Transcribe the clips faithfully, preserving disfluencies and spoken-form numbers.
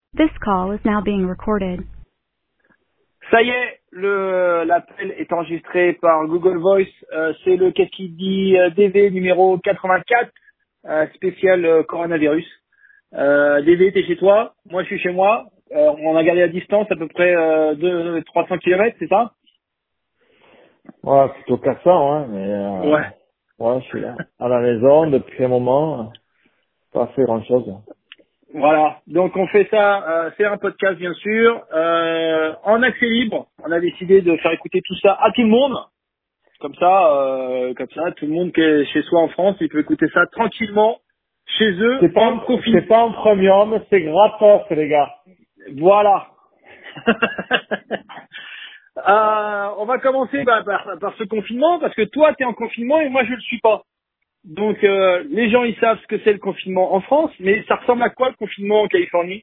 This call is now being recorded. Ça y est, le l'appel est enregistré par Google Voice. Euh, c'est le Qu'est-ce qui dit euh, D V numéro quatre-vingt-quatre, euh, spécial euh, coronavirus. Euh, D V, t'es chez toi, moi je suis chez moi. Euh, on a gardé à distance à peu près euh, deux, trois cents kilomètres, c'est ça? Ouais, plutôt quatre cents, hein, mais euh, Ouais. ouais, je suis là, à la maison depuis un moment, pas fait grand chose. Voilà. Donc on fait ça, euh, c'est un podcast bien sûr, euh, en accès libre. On a décidé de faire écouter tout ça à tout le monde. Comme ça, euh, comme ça, tout le monde qui est chez soi en France, il peut écouter ça tranquillement chez eux C'est en pas, confinement. c'est pas en premium, c'est gratos, les gars. Voilà. Euh, on va commencer bah, par, par ce confinement parce que toi, tu es en confinement et moi, je le suis pas. Donc, euh, les gens, ils savent ce que c'est le confinement en France, mais ça ressemble à quoi le confinement en Californie?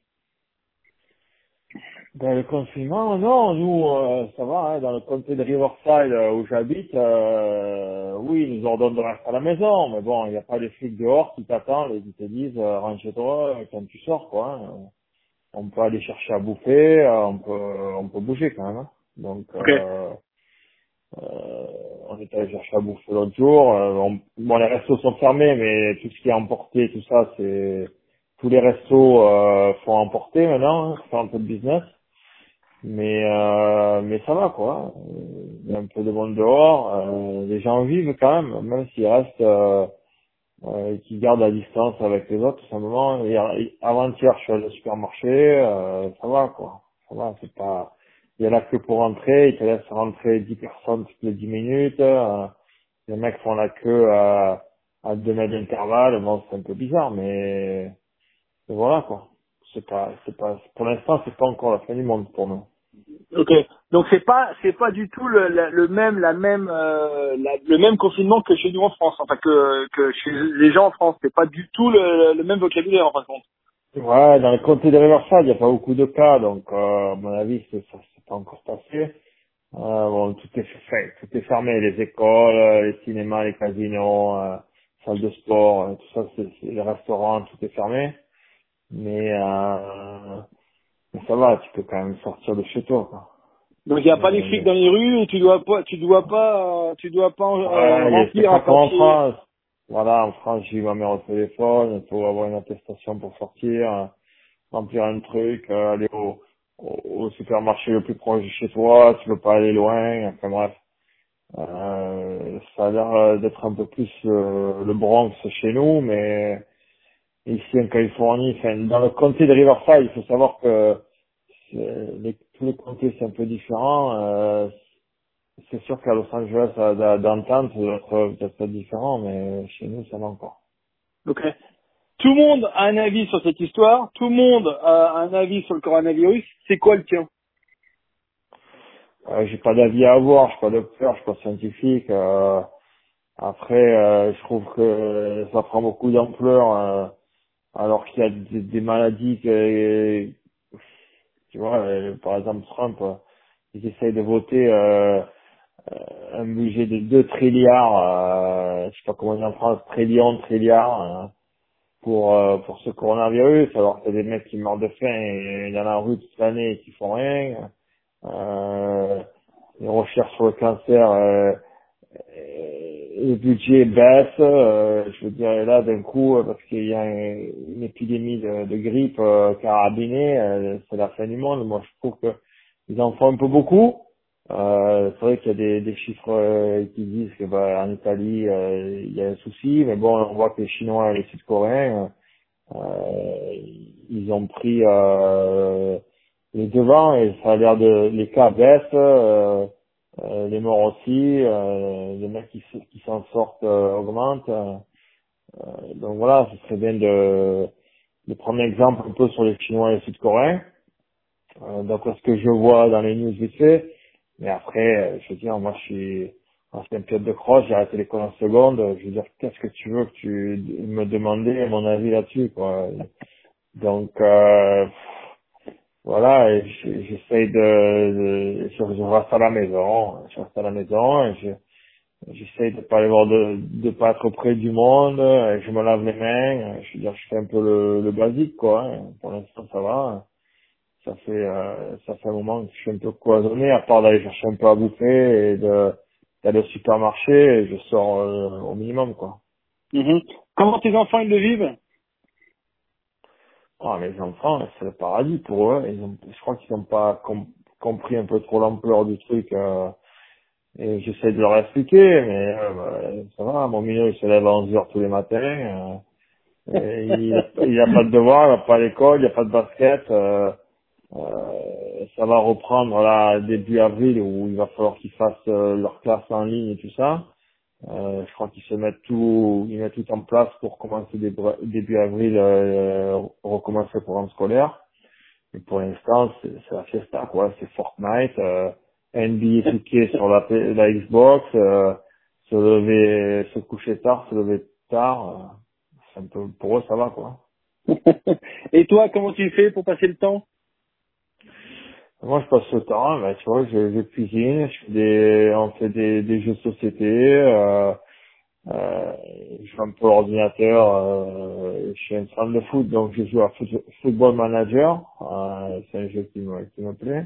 Dans le confinement, non, nous, euh, ça va, hein, dans le comté de Riverside euh, où j'habite, euh, oui, ils nous ordonnent de rester à la maison, mais bon, il n'y a pas de flics dehors qui t'attendent et qui te disent, euh, rentre chez toi euh, quand tu sors, quoi. Hein. On peut aller chercher à bouffer, euh, on peut, on peut bouger quand même. Hein. Donc, Ok. euh, Euh, on est allé chercher à bouffer l'autre jour. Euh, on- bon, les restos sont fermés, mais tout ce qui est emporté, tout ça, c'est tous les restos euh, font emporter maintenant, hein, font un peu de business. Mais euh, mais ça va quoi. Il y a un peu de monde dehors. Euh, les gens vivent quand même, même s'ils restent, euh, euh, qu'ils gardent la distance avec les autres, tout simplement. Hier- Avant-hier, je suis allé au supermarché, euh, ça va quoi. Ça va, c'est pas. Il y en a que pour rentrer, ils te laissent rentrer dix personnes toutes les dix minutes. Euh, les mecs font la queue à, à deux mètres d'intervalle. Bon, c'est un peu bizarre, mais, mais voilà quoi. C'est pas, c'est pas, pour l'instant, c'est pas encore la fin du monde pour nous. Ok. Donc c'est pas, c'est pas du tout le, le, le même, la même, euh, la- le même confinement que chez nous en France, enfin que que chez les gens en France. C'est pas du tout le, le même vocabulaire en fin de compte. Ouais, dans le comté de Riverside, il n'y a pas beaucoup de cas, donc euh, à mon avis, c'est, ça c'est pas encore passé. Euh, bon, tout est fait, tout est fermé, les écoles, euh, les cinémas, les casinos, euh, salles de sport, euh, tout ça, c'est, c'est- les restaurants, tout est fermé. Mais, euh, mais ça va, tu peux quand même sortir de chez toi, quoi. Donc il n'y a pas les flics Mais, dans les rues et tu dois pas, tu dois pas, euh, tu dois pas euh, ouais, y a- c'est remplir un pas comme en papier. France. Voilà, en France, j'ai eu ma mère au téléphone, il faut avoir une attestation pour sortir, euh, remplir un truc, euh, aller au, au, au supermarché le plus proche de chez toi, tu peux pas aller loin, enfin bref. Euh, ça a l'air euh, d'être un peu plus euh, le Bronx chez nous, mais ici en Californie, enfin, dans le comté de Riverside, il faut savoir que c'est- les, tous les comtés c'est un peu différent. Euh, c'est sûr qu'à Los Angeles, à- à- downtown, ça doit être peut-être pas différent, mais chez nous, ça va encore. Ok. Tout le monde a un avis sur cette histoire. Tout le monde a un avis sur le coronavirus. C'est quoi le tien? Euh, j'ai pas d'avis à avoir, je suis pas docteur, je suis pas scientifique. Euh, après, euh, je trouve que ça prend beaucoup d'ampleur, euh, alors qu'il y a des, des maladies que, tu vois, euh, par exemple Trump, euh, ils essayent de voter euh, euh, un budget de deux trilliards, euh, je sais pas comment on dit en France, trillions, trilliards, euh, pour euh, pour ce coronavirus, alors qu'il y a des mecs qui meurent de faim et dans la rue toute l'année et qui font rien. Euh, les recherches sur le cancer, euh, euh, le budget baisse, euh, je veux dire, et là d'un coup, euh, parce qu'il y a une, une épidémie de, de grippe euh, carabinée, euh, c'est la fin du monde. Moi, je trouve que ils en font un peu beaucoup. Euh, c'est vrai qu'il y a des, des chiffres euh, qui disent que bah, en Italie, euh, il y a un souci, mais bon, on voit que les Chinois et les Sud-Coréens, euh, ils ont pris euh, les devants et ça a l'air de les cas baissent. Euh, euh, les morts aussi, euh, les mecs qui, s- qui s'en sortent euh, augmentent. euh, donc voilà, ce serait bien de, de prendre exemple un peu sur les Chinois et les Sud-Coréens, euh, d'après ce que je vois dans les news vite fait. Mais après, euh, je veux dire, moi je suis en pleine période de croche, j'ai arrêté l'école en seconde, je veux dire, qu'est-ce que tu veux que tu me demandais mon avis là-dessus, quoi. Donc euh, voilà, et j- j'essaye de, de je, je reste à la maison, je reste à la maison, et je j'essaye de pas aller voir de de pas être près du monde, et je me lave les mains, je veux dire je fais un peu le, le basique quoi, hein. Pour l'instant ça va. ça fait euh, ça fait un moment que je suis un peu cloisonné, à part d'aller chercher un peu à bouffer et de d'aller au supermarché, et je sors euh, au minimum, quoi. Mhm. Comment tes enfants ils le vivent? Ah, mes enfants, c'est le paradis pour eux. Ils ont, je crois qu'ils n'ont pas com- compris un peu trop l'ampleur du truc. Euh, et j'essaie de leur expliquer, mais euh, bah, ça va. Mon minot, il se lève à onze heures tous les matins. Euh, et il a, il a pas de devoir, il n'a pas l'école, il n'y a pas de basket. Euh, euh, ça va reprendre là début avril où il va falloir qu'ils fassent euh, leur classe en ligne et tout ça. Euh, je crois qu'ils se mettent tout, ils mettent tout en place pour commencer début, début avril, euh, recommencer le programme scolaire. Et pour l'instant, c'est c'est la fiesta, quoi. C'est Fortnite, euh, N B A deux K sur la, P- la Xbox, euh, se lever, se coucher tard, se lever tard. Euh, c'est un peu, pour eux, ça va, quoi. Et toi, comment tu fais pour passer le temps? Moi, je passe le temps, ben, tu vois, je, je cuisine, je fais des, on fait des, des jeux de société, euh, Euh, je joue un peu l'ordinateur, euh, je suis un fan de foot, donc je joue à Foot- Football Manager, euh, c'est un jeu qui me, qui me plaît.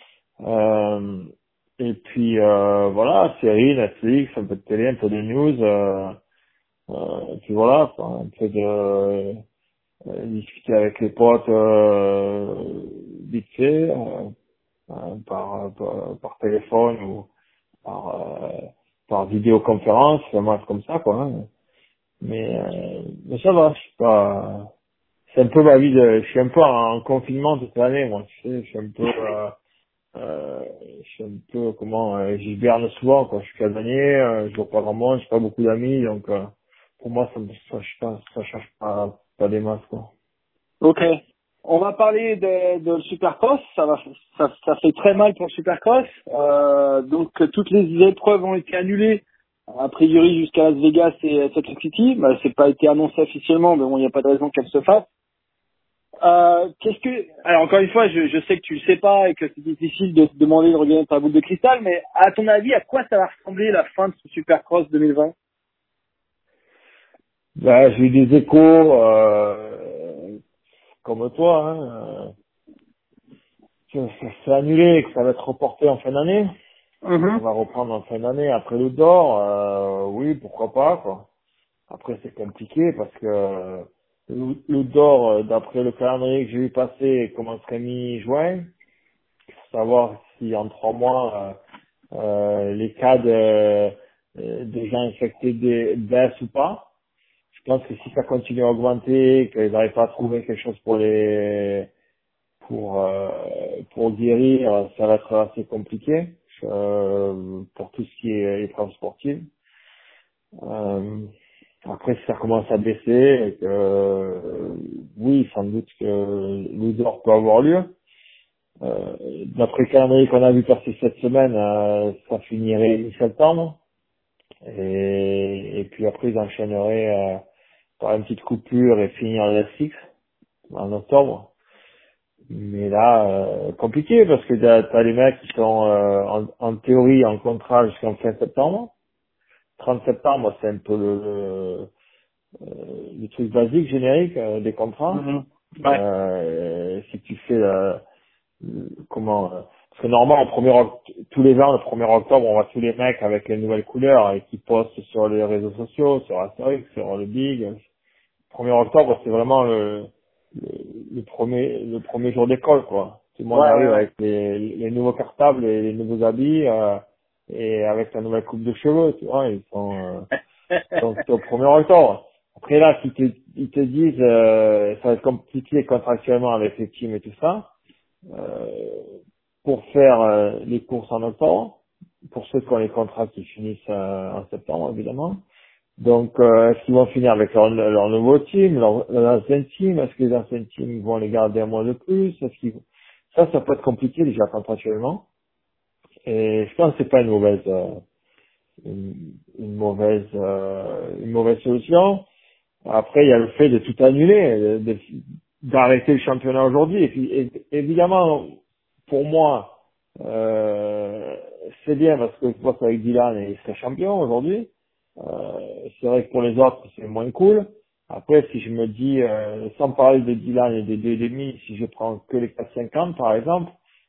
Euh, et puis euh, voilà, série, Netflix, un peu de télé, un peu de news, euh, euh, et puis voilà, quoi, un peu de euh, discuter avec les potes euh, vite fait, euh, euh, par, par, par téléphone ou par, euh, par vidéoconférence, vraiment comme ça, quoi. Hein. Mais, euh, mais ça va, je suis pas, c'est un peu ma vie de, je suis un peu en confinement toute l'année, moi, tu sais, je suis un peu, euh, euh, je suis un peu, comment, euh, j'hiberne souvent, quoi, je suis casanier, euh, je vois pas grand monde, j'ai pas beaucoup d'amis, donc, euh, pour moi, ça, me- ça, je pense, ça change pas, pas des masses, quoi. Ok. On va parler de, de le Supercross. Ça va, ça, ça fait très mal pour le Supercross. Euh, donc toutes les épreuves ont été annulées. A priori jusqu'à Las Vegas et Salt Lake City. Bah, c'est pas été annoncé officiellement, mais bon, il n'y a pas de raison qu'elle se fasse. Euh, qu'est-ce que, alors encore une fois, je, je sais que tu le sais pas et que c'est difficile de te demander de regarder ta boule de cristal, mais à ton avis, à quoi ça va ressembler la fin de ce Supercross deux mille vingt? Bah, j'ai eu des échos, euh, comme toi, hein, euh, que ça s'est annulé et que ça va être reporté en fin d'année. Ça Mhm. va reprendre en fin d'année après le d'or, euh, oui, pourquoi pas, quoi. Après, c'est compliqué parce que euh, le le d'or, euh, d'après le calendrier que j'ai vu passer, commencerait mi-juin. Faut savoir si en trois mois, euh, euh, les cas de, euh, de gens infectés dé- baissent ou pas. Je pense que si ça continue à augmenter, qu'ils n'arrivent pas à trouver quelque chose pour les pour euh, pour guérir, ça va être assez compliqué euh, pour tout ce qui est épreuve sportive. Euh, Après, si ça commence à baisser, et que, euh, oui, sans doute que l'odeur peut avoir lieu. Euh, D'après le calendrier qu'on a vu passer cette semaine, euh, ça finirait mi-septembre. Et, et puis après, ils enchaîneraient euh, par une petite coupure et finir le six en octobre. Mais là, euh, compliqué parce que t'as t'as les mecs qui sont euh, en, en théorie en contrat jusqu'en fin septembre. trente septembre, c'est un peu le, euh, le truc basique, générique euh, des contrats. Mhm. Ouais. Euh, si tu fais euh, comment euh, parce que normalement au premier tous les ans le premier octobre on voit tous les mecs avec les nouvelles couleurs et qui postent sur les réseaux sociaux, sur Asterix, sur le Big. Premier octobre c'est vraiment le, le le premier le premier jour d'école, quoi. Tout le monde Ouais, ouais, arrive ouais. avec les, les nouveaux cartables et les nouveaux habits euh, et avec la nouvelle coupe de cheveux, tu vois, ils sont euh, donc c'est au premier octobre. Après là, si te, ils te disent euh, ça va être compliqué contractuellement avec les teams et tout ça, euh, pour faire euh, les courses en octobre, pour ceux qui ont les contrats qui finissent euh, en septembre évidemment. Donc euh, est-ce qu'ils vont finir avec leur, leur nouveau team, leur, leur ancien team, est-ce que les anciens teams vont les garder un mois de plus, est-ce qu'ils ça, ça peut être compliqué déjà contractuellement. Et je pense que c'est pas une mauvaise euh, une, une mauvaise euh, une mauvaise solution. Après, il y a le fait de tout annuler, de- de- d'arrêter le championnat aujourd'hui. Et puis, é- évidemment, pour moi, euh, c'est bien parce que je bosse avec Dylan et il serait champion aujourd'hui. Euh, c'est vrai que pour les autres, c'est moins cool. Après, si je me dis, euh, sans parler de Dylan et des deux et demi, si je prends que les quatre cinquante par exemple,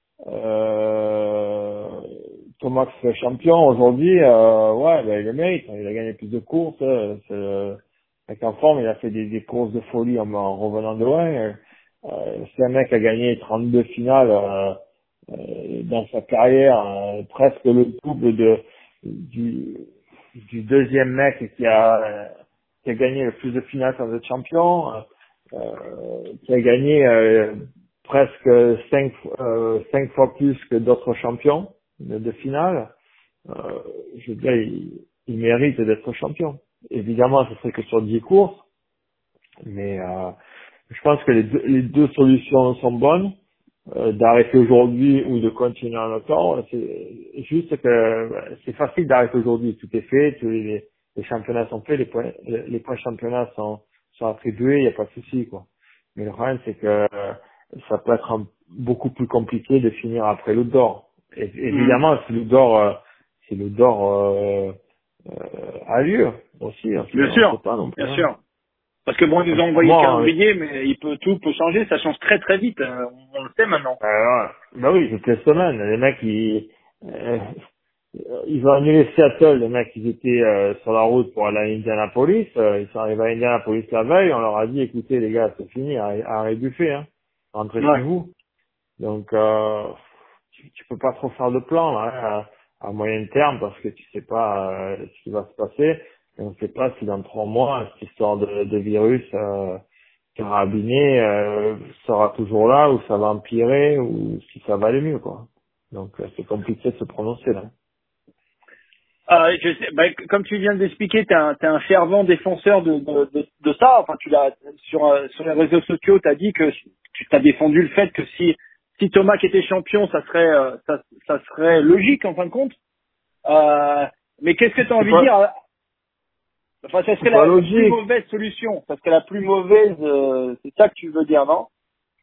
euh, Thomas fait champion aujourd'hui, euh, ouais, ben, il le mérite. Il a gagné plus de courses. euh, C'est le mec en forme, il a fait des, des courses de folie en, en revenant de loin. Euh, euh, c'est un mec qui a gagné trente-deux finales euh, euh, dans sa carrière, euh, presque le double de du, du deuxième mec qui a euh, qui a gagné le plus de finales sans être champion, euh, euh, qui a gagné euh, presque cinq, euh, cinq fois plus que d'autres champions de, de finale. Euh, je veux dire, il, il mérite d'être champion. Évidemment, ce serait que sur dix courses, mais euh, je pense que les deux, les deux solutions sont bonnes. Euh, d'arrêter aujourd'hui ou de continuer encore, c'est juste que bah, c'est facile d'arrêter aujourd'hui, tout est fait, tous les, les championnats sont faits, les points, les, les points championnats sont, sont attribués, il n'y a pas de souci, quoi. Mais le problème, c'est que euh, ça peut être un- beaucoup plus compliqué de finir après l'Outre d'Or. Et, Mhm. évidemment, si l'Outre d'Or, euh, si l'Outre d'Or euh, euh, a lieu aussi, on Bien sait, on sûr, sait pas non plus. bien Hein. sûr. Parce que bon, ils nous ont envoyé le Moi, euh, calendrier, mais il peut tout peut changer, ça change très très vite. euh, On, on le sait maintenant. euh, bah oui, toutes les semaines, les mecs, ils, euh, ils ont annulé Seattle, les mecs, ils étaient euh, sur la route pour aller à Indianapolis, euh, ils sont arrivés à Indianapolis la veille, on leur a dit, écoutez les gars, c'est fini, arrêtez arrêtez de buffet, hein, rentrez chez Ouais. vous. Donc, euh, tu, tu peux pas trop faire de plan là, hein, à, à moyen terme, parce que tu sais pas euh, ce qui va se passer, et on sait pas si dans trois mois, cette histoire de, de virus euh, carabiné euh, sera toujours là, ou ça va empirer, ou si ça va aller mieux, quoi. Donc, euh, c'est compliqué de se prononcer là. Euh, je sais, bah, c- comme tu viens d'expliquer, t'es un, t'es un fervent défenseur de, de, de, de ça. Enfin, tu l'as sur euh, sur les réseaux sociaux, t'as dit que tu t'as défendu le fait que si si Thomas qui était champion, ça serait euh, ça, ça serait logique en fin de compte. Euh, mais qu'est-ce que tu as C'est envie de pas, dire? Enfin, ça c'est serait pas la, la plus logique. mauvaise solution. Ça serait la plus mauvaise. euh, c'est ça que tu veux dire, non?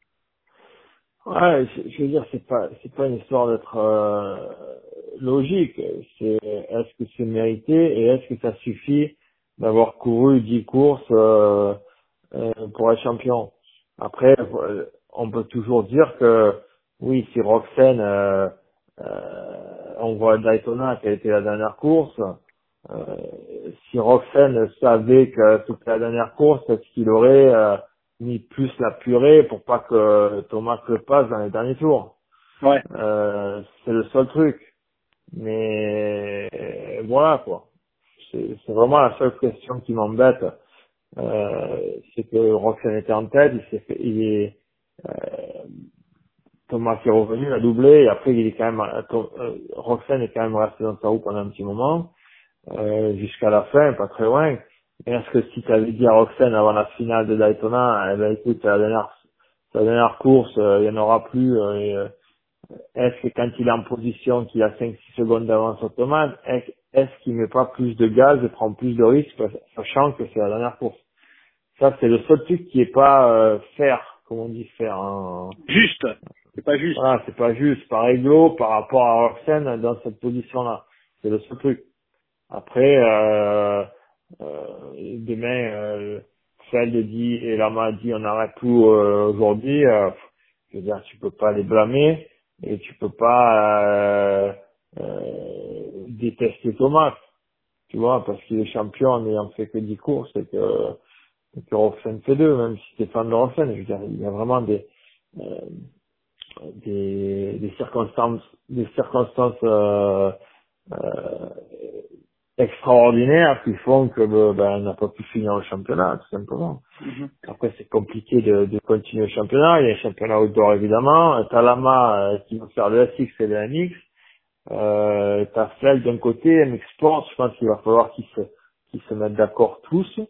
Ouais, je, je veux dire, c'est pas, c'est pas une histoire d'être euh, logique. C'est, est-ce que c'est mérité et est-ce que ça suffit d'avoir couru dix courses euh, euh, pour être champion? Après, euh, on peut toujours dire que oui, si Roxane, euh, euh, on voit Daytona qui a été la dernière course. Euh, si Roxane savait que c'était la dernière course, est-ce qu'il aurait euh, mis plus la purée pour pas que Thomas le passe dans les derniers tours? Ouais. Euh, c'est le seul truc. Mais euh, voilà quoi. C'est c'est vraiment la seule question qui m'embête. Euh, c'est que Roxane était en tête, il s'est fait, il est, euh, Thomas qui est revenu, il a doublé, et après il est quand même, euh, Tom- euh, Roxane est quand même resté dans sa roue pendant un petit moment. Euh, jusqu'à la fin, pas très loin. Et est-ce que si tu avais dit à Roxane avant la finale de Daytona, eh ben écoute, c'est la dernière, c'est la dernière course, euh, il y en aura plus, euh, et, euh, est-ce que quand il est en position, qu'il a cinq six secondes d'avance sur Thomas, est-ce, est-ce qu'il met pas plus de gaz et prend plus de risques, sachant que c'est la dernière course? Ça, c'est le seul truc qui est pas euh, fair, comme on dit faire. Hein. Juste. C'est pas juste. Voilà, c'est pas juste par églo par rapport à Roxane dans cette position-là. C'est le seul truc. Après, euh, euh, demain, euh, Feld dit et Lama dit on arrête tout euh, aujourd'hui. Euh, je veux dire, tu peux pas les blâmer et tu peux pas euh, euh, détester Thomas, tu vois, parce qu'il est champion en n'ayant fait que dix courses et que, et que Roxane fait deux, même si c'est fan de Roxane. Je veux dire, il y a vraiment des euh, des, des circonstances, des circonstances euh, euh, extraordinaires qui font que euh, ben, on n'a pas pu finir le championnat, tout simplement. Mhm. Après, c'est compliqué de, de continuer le championnat. Il y a un championnat outdoor, évidemment. T'as Lama euh, qui va faire le S X et le M X. Euh, t'as Feld d'un côté, M X Sports. Je pense qu'il va falloir qu'ils se, qu'ils se mettent d'accord tous.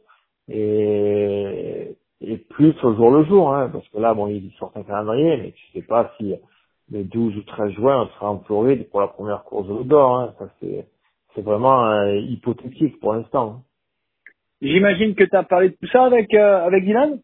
Et, et plus au jour le jour, hein, parce que là, bon, ils sortent un calendrier, mais tu sais pas si le douze ou treize juin, on sera en Floride pour la première course de l'outdoor. Hein. Ça, c'est, c'est vraiment euh, hypothétique pour l'instant. Hein. J'imagine que tu as parlé de tout ça avec euh, avec Dylan.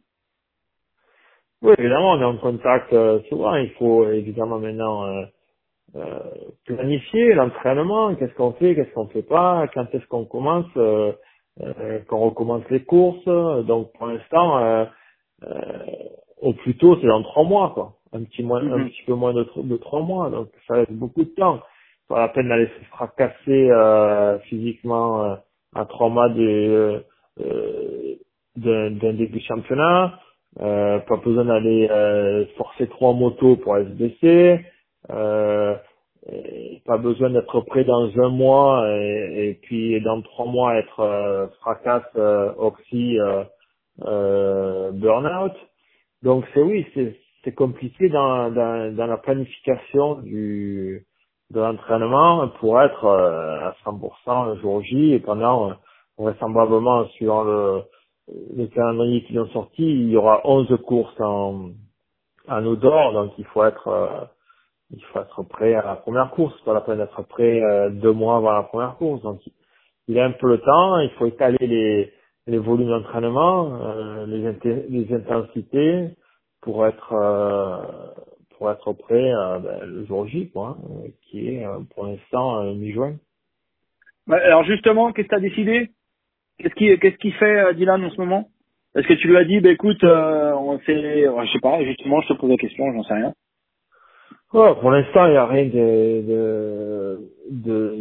Oui, évidemment, on est en contact euh, souvent. Il faut évidemment maintenant euh, euh, planifier l'entraînement. Qu'est-ce qu'on fait, qu'est-ce qu'on fait pas, quand est-ce qu'on commence. Euh, euh, qu'on recommence les courses. Donc pour l'instant, euh, euh, au plus tôt, c'est dans trois mois, quoi. Un petit moins, un Mhm. petit peu moins de, tr- de trois mois, donc ça laisse beaucoup de temps. Pas la peine d'aller se fracasser euh, physiquement euh, à trois mois de, euh, d'un d'un début de championnat. Euh, pas besoin d'aller euh, forcer trois motos pour S B C. Euh, et pas besoin d'être prêt dans un mois et, et puis dans trois mois être euh, fracasse, euh, oxy, euh, euh, burn-out. Donc c'est oui, c'est c'est compliqué dans, dans dans la planification du de l'entraînement pour être euh, à cent pour cent le jour J et pendant euh, vraisemblablement suivant le le calendrier qui ont sorti, il y aura onze courses en en outdoor, donc il faut être euh, il faut être prêt à la première course, pas la peine d'être prêt euh, deux mois avant la première course. Donc il a un peu le temps, il faut étaler les, les volumes d'entraînement, euh, les, inté- les intensités pour être euh, pour être prêt euh, ben, le jour J, quoi, hein, euh, qui est euh, pour l'instant euh, mi-juin. Ouais, alors justement, qu'est-ce que tu as décidé? Qu'est-ce qui, qu'est-ce qui fait euh, Dylan en ce moment? Est-ce que tu lui as dit, bah écoute, euh, on fait, ouais, je sais pas, justement, je te pose la question, j'en sais rien. Ouais, pour l'instant, il n'y a rien de, de, de,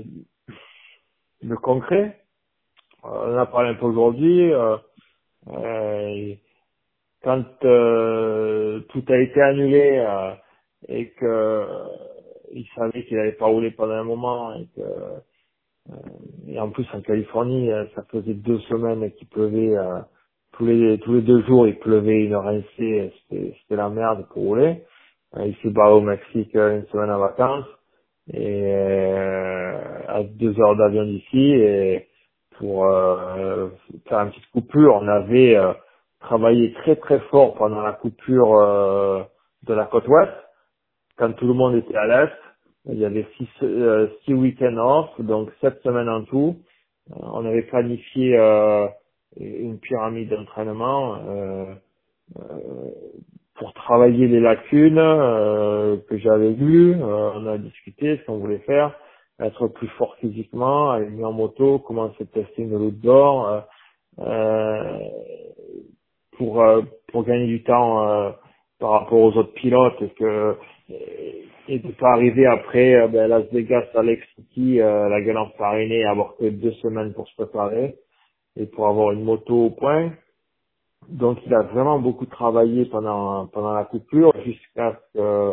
de concret. Euh, on en a parlé un peu aujourd'hui. Euh, euh, quand euh, tout a été annulé euh, et que euh, il savait qu'il n'allait pas rouler pendant un moment et que euh, et en plus en Californie euh, ça faisait deux semaines qu'il pleuvait euh, tous les tous les deux jours il pleuvait une rincée, c'était c'était la merde pour rouler. Euh, il s'est barré au Mexique euh, une semaine en vacances et euh, à deux heures d'avion d'ici et pour euh, faire une petite coupure, on avait euh, travaillé très très fort pendant la coupure euh, de la côte ouest, quand tout le monde était à l'est. Il y avait six, euh, six week-ends off, donc sept semaines en tout. Euh, on avait planifié euh, une pyramide d'entraînement euh, euh, pour travailler les lacunes euh, que j'avais vues. Euh, on a discuté ce qu'on voulait faire, être plus fort physiquement, aller mieux en moto, commencer à tester une outdoor euh, euh, pour euh, pour gagner du temps euh, par rapport aux autres pilotes et que et de pas arriver après euh, ben, Las Vegas, Alex City, euh, la gueule enfarinée, et avoir que deux semaines pour se préparer et pour avoir une moto au point. Donc il a vraiment beaucoup travaillé pendant pendant la coupure jusqu'à ce que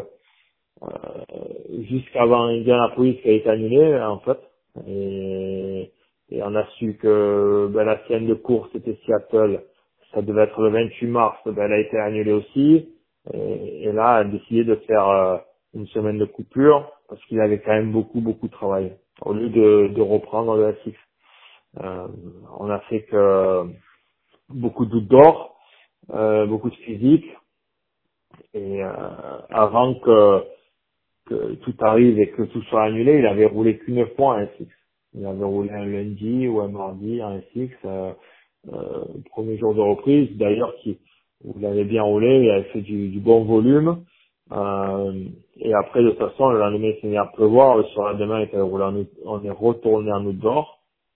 euh, jusqu'avant Indianapolis qui a été annulé en fait. Et, et on a su que ben, la sienne de course était Seattle, ça devait être le vingt-huit mars, ben, elle a été annulée aussi. Et, et là, elle a décidé de faire euh, une semaine de coupure parce qu'il avait quand même beaucoup beaucoup travaillé au lieu de, de reprendre le S X. Euh, on a fait que beaucoup d'outdoor, euh, beaucoup de physique et euh, avant que que tout arrive et que tout soit annulé, il avait roulé qu'une fois un S X. Il avait roulé un lundi ou un mardi un S X, euh, euh, premier jour de reprise. D'ailleurs, qui il avait bien roulé, il avait fait du, du bon volume. Euh, et après, de toute façon, le lendemain, il s'est mis à pleuvoir. Le surlendemain, il était roulé en out- on est retourné en outdoor.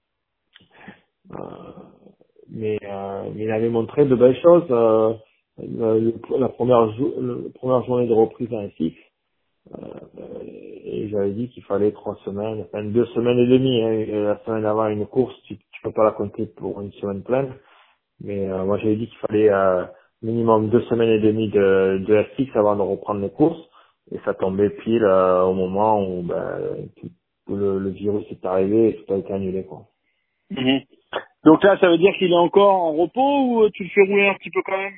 Euh, mais, euh, mais il avait montré de belles choses. Euh, le- le- la première, jo- le- la première journée de reprise en S X. Euh, et j'avais dit qu'il fallait trois semaines, enfin deux semaines et demie. Hein. Et la semaine avant une course, tu, tu peux pas la compter pour une semaine pleine. Mais euh, moi j'avais dit qu'il fallait euh, minimum deux semaines et demie de, de F X avant de reprendre les courses. Et ça tombait pile euh, au moment où, ben, tout- où le, le virus est arrivé et tout a été annulé, quoi. Mhm. Donc là, ça veut dire qu'il est encore en repos ou euh, tu le fais rouler un petit peu quand même?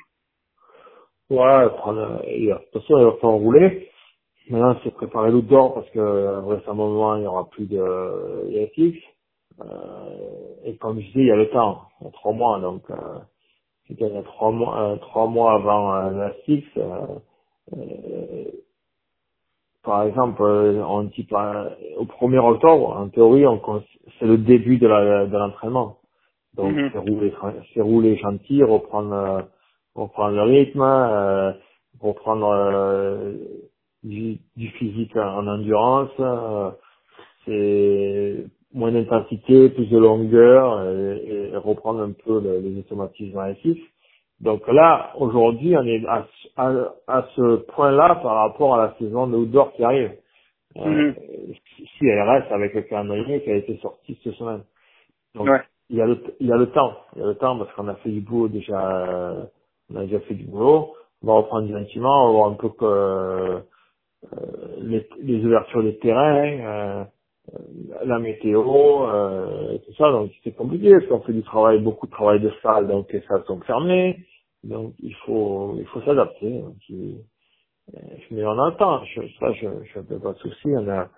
Ouais, prendre, euh, il va- de toute façon il va falloir rouler. Maintenant c'est préparer l'outdoor parce que euh, vraisemblablement il y aura plus de F X. Euh, et comme je dis, il y a le temps, il y a trois mois, donc euh, si il y a trois mois, euh, trois mois avant euh, la six, euh, euh, par exemple, euh, on dit pas, au premier octobre, en théorie, on, cons- c'est le début de la de l'entraînement. Donc Mhm. c'est rouler, tra- c'est rouler gentil, reprendre, euh, reprendre le rythme, euh, reprendre euh, du, du physique en endurance. euh, c'est moins d'intensité, plus de longueur et, et reprendre un peu le- les automatismes réactifs. Donc là, aujourd'hui, on est à, à, à ce point-là par rapport à la saison de outdoor qui arrive. Euh, Mhm. si elle reste avec le calendrier qui a été sorti cette semaine. Donc Ouais. il y a le il y a le temps, il y a le temps parce qu'on a fait du boulot déjà, euh, on a déjà fait du boulot. On va reprendre gentiment, on va voir un peu que euh, les, les ouvertures des terrains, euh, la météo, euh, et tout ça. Donc c'est compliqué parce qu'on fait du travail, beaucoup de travail de salle, donc les salles sont fermées. Donc il faut il faut s'adapter. Donc, il- mais on a le temps, je, ça je je fais pas de souci. On a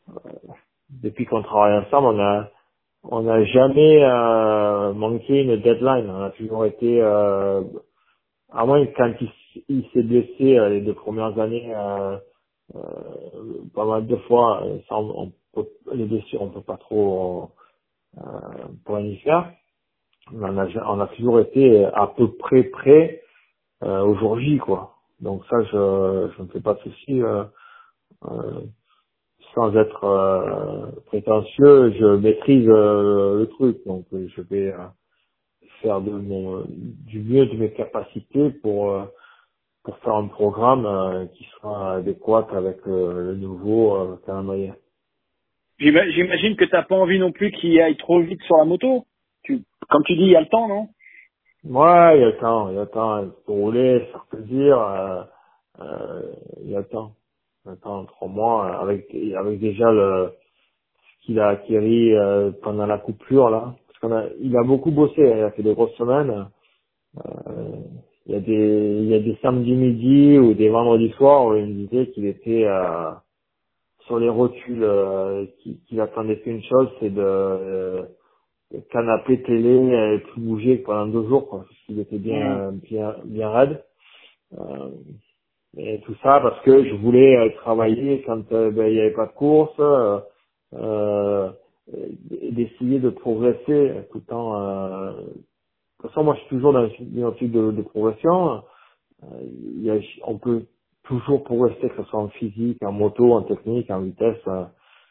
depuis qu'on travaille ensemble, on a on n'a jamais euh, manqué une deadline. On a toujours été, euh, à moins que quand il, s- il s'est blessé euh, les deux premières années, euh, euh, pas mal de fois, euh, ça, on, on peut, les blessures, on peut pas trop euh, planifier. Mais on a, ja- on a toujours été à peu près prêt euh, au jour J, quoi. Donc ça, je je ne fais pas de souci. Euh, euh, sans être euh, prétentieux, je maîtrise euh, le truc. Donc euh, je vais euh, faire de mon, du mieux de mes capacités pour euh, pour faire un programme euh, qui soit adéquat avec euh, le nouveau euh, calendrier. J'ima- J'imagine que t'as pas envie non plus qu'il aille trop vite sur la moto. Tu, comme tu dis, il y a le temps, non? Ouais, il y a le temps, il y a le temps pour rouler, faire plaisir, euh, euh, il y a le temps. Il y a le temps, trois mois, euh, avec avec déjà le ce qu'il a acquis euh, pendant la coupure là. Parce qu'on a, il a beaucoup bossé, il a fait des grosses semaines. Euh, il y a des il y a des samedis midi ou des vendredis soirs où il me disait qu'il était euh, sur les rotules, euh, qu'il qu'il attendait qu'une chose, c'est de euh, le canapé télé et plus bouger pendant deux jours, quoi, parce qu'il était Mhm. bien bien bien raide. Euh, et tout ça parce que je voulais euh, travailler quand euh, ben, il n'y avait pas de course, euh, euh, et d'essayer de progresser tout le temps. Euh, de toute façon, moi, je suis toujours dans une dynamique de, de progression. Euh, il y a, on peut toujours progresser, que ce soit en physique, en moto, en technique, en vitesse. euh,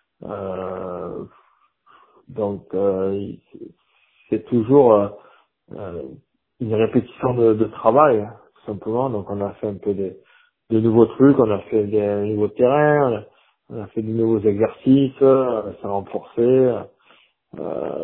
euh, donc, euh, c'est toujours euh, euh, une répétition de, de travail, tout simplement. Donc, on a fait un peu de, de nouveaux trucs, on a fait des nouveaux terrains, on a, on a fait de nouveaux exercices, euh, ça a renforcé. Euh,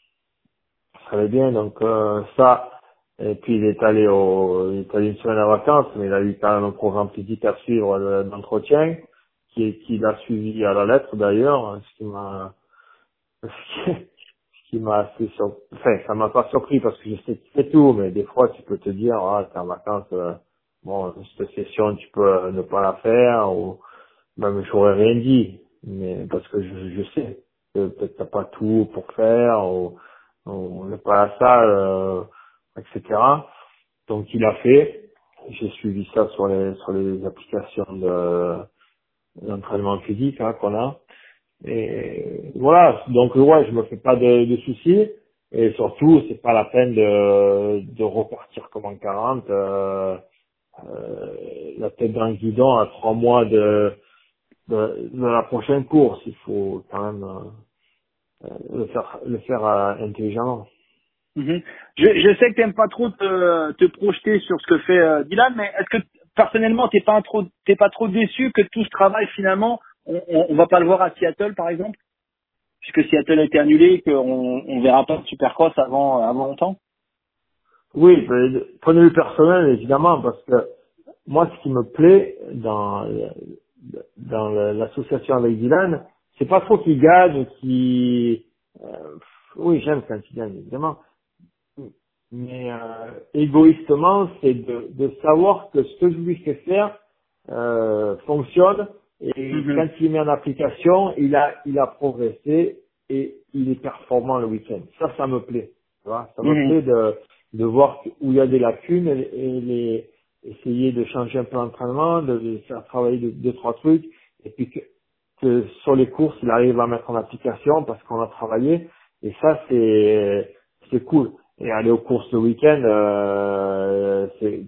ça allait bien, donc euh, ça. Et puis il est allé au, il est allé une semaine en vacances, mais il a eu quand même un programme physique à suivre le- d'entretien, qui qui l'a suivi à la lettre d'ailleurs, ce qui m'a, ce qui m'a assez sur, enfin ça m'a pas surpris parce que je sais qu'il fait tout, mais des fois tu peux te dire, ah t'es en vacances, euh, bon cette session tu peux ne pas la faire ou même j'aurais rien dit, mais parce que je, je sais que peut-être t'as pas tout pour faire ou on n'est pas à la salle, euh, et cetera. Donc il a fait. J'ai suivi ça sur les sur les applications de d'entraînement physique hein, qu'on a. Et voilà. Donc ouais, je me fais pas de, de soucis. Et surtout, c'est pas la peine de de repartir comme en quarante, euh, euh, la tête dans le guidon à trois mois de de, de la prochaine course. Il faut quand même euh, le faire le faire euh, intelligemment. Mhm. Je, je sais que t'aimes pas trop te, te projeter sur ce que fait euh, Dylan, mais est-ce que personnellement t'es pas trop t'es pas trop déçu que tout ce travail finalement on, on, on va pas le voir à Seattle par exemple, puisque Seattle a été annulé et qu'on on verra pas de Supercross avant avant longtemps. Oui, ben, de point de vue personnel, évidemment, parce que moi, ce qui me plaît dans, dans le- l'association avec Dylan, c'est pas trop qu'il gagne, qu'il... euh, oui, j'aime quand il gagne, évidemment. Mais euh, égoïstement, c'est de, de savoir que ce que je lui fais faire euh, fonctionne et Mhm. quand il met en application, il a il a progressé et il est performant le week-end. Ça, ça me plaît. Tu vois, ça me Mhm. plaît de de voir où il y a des lacunes et, et les essayer de changer un peu l'entraînement, de, de faire travailler deux, deux trois trucs et puis que, que sur les courses, il arrive à mettre en application parce qu'on a travaillé et ça c'est c'est cool. Et aller aux courses le week-end, euh, c'est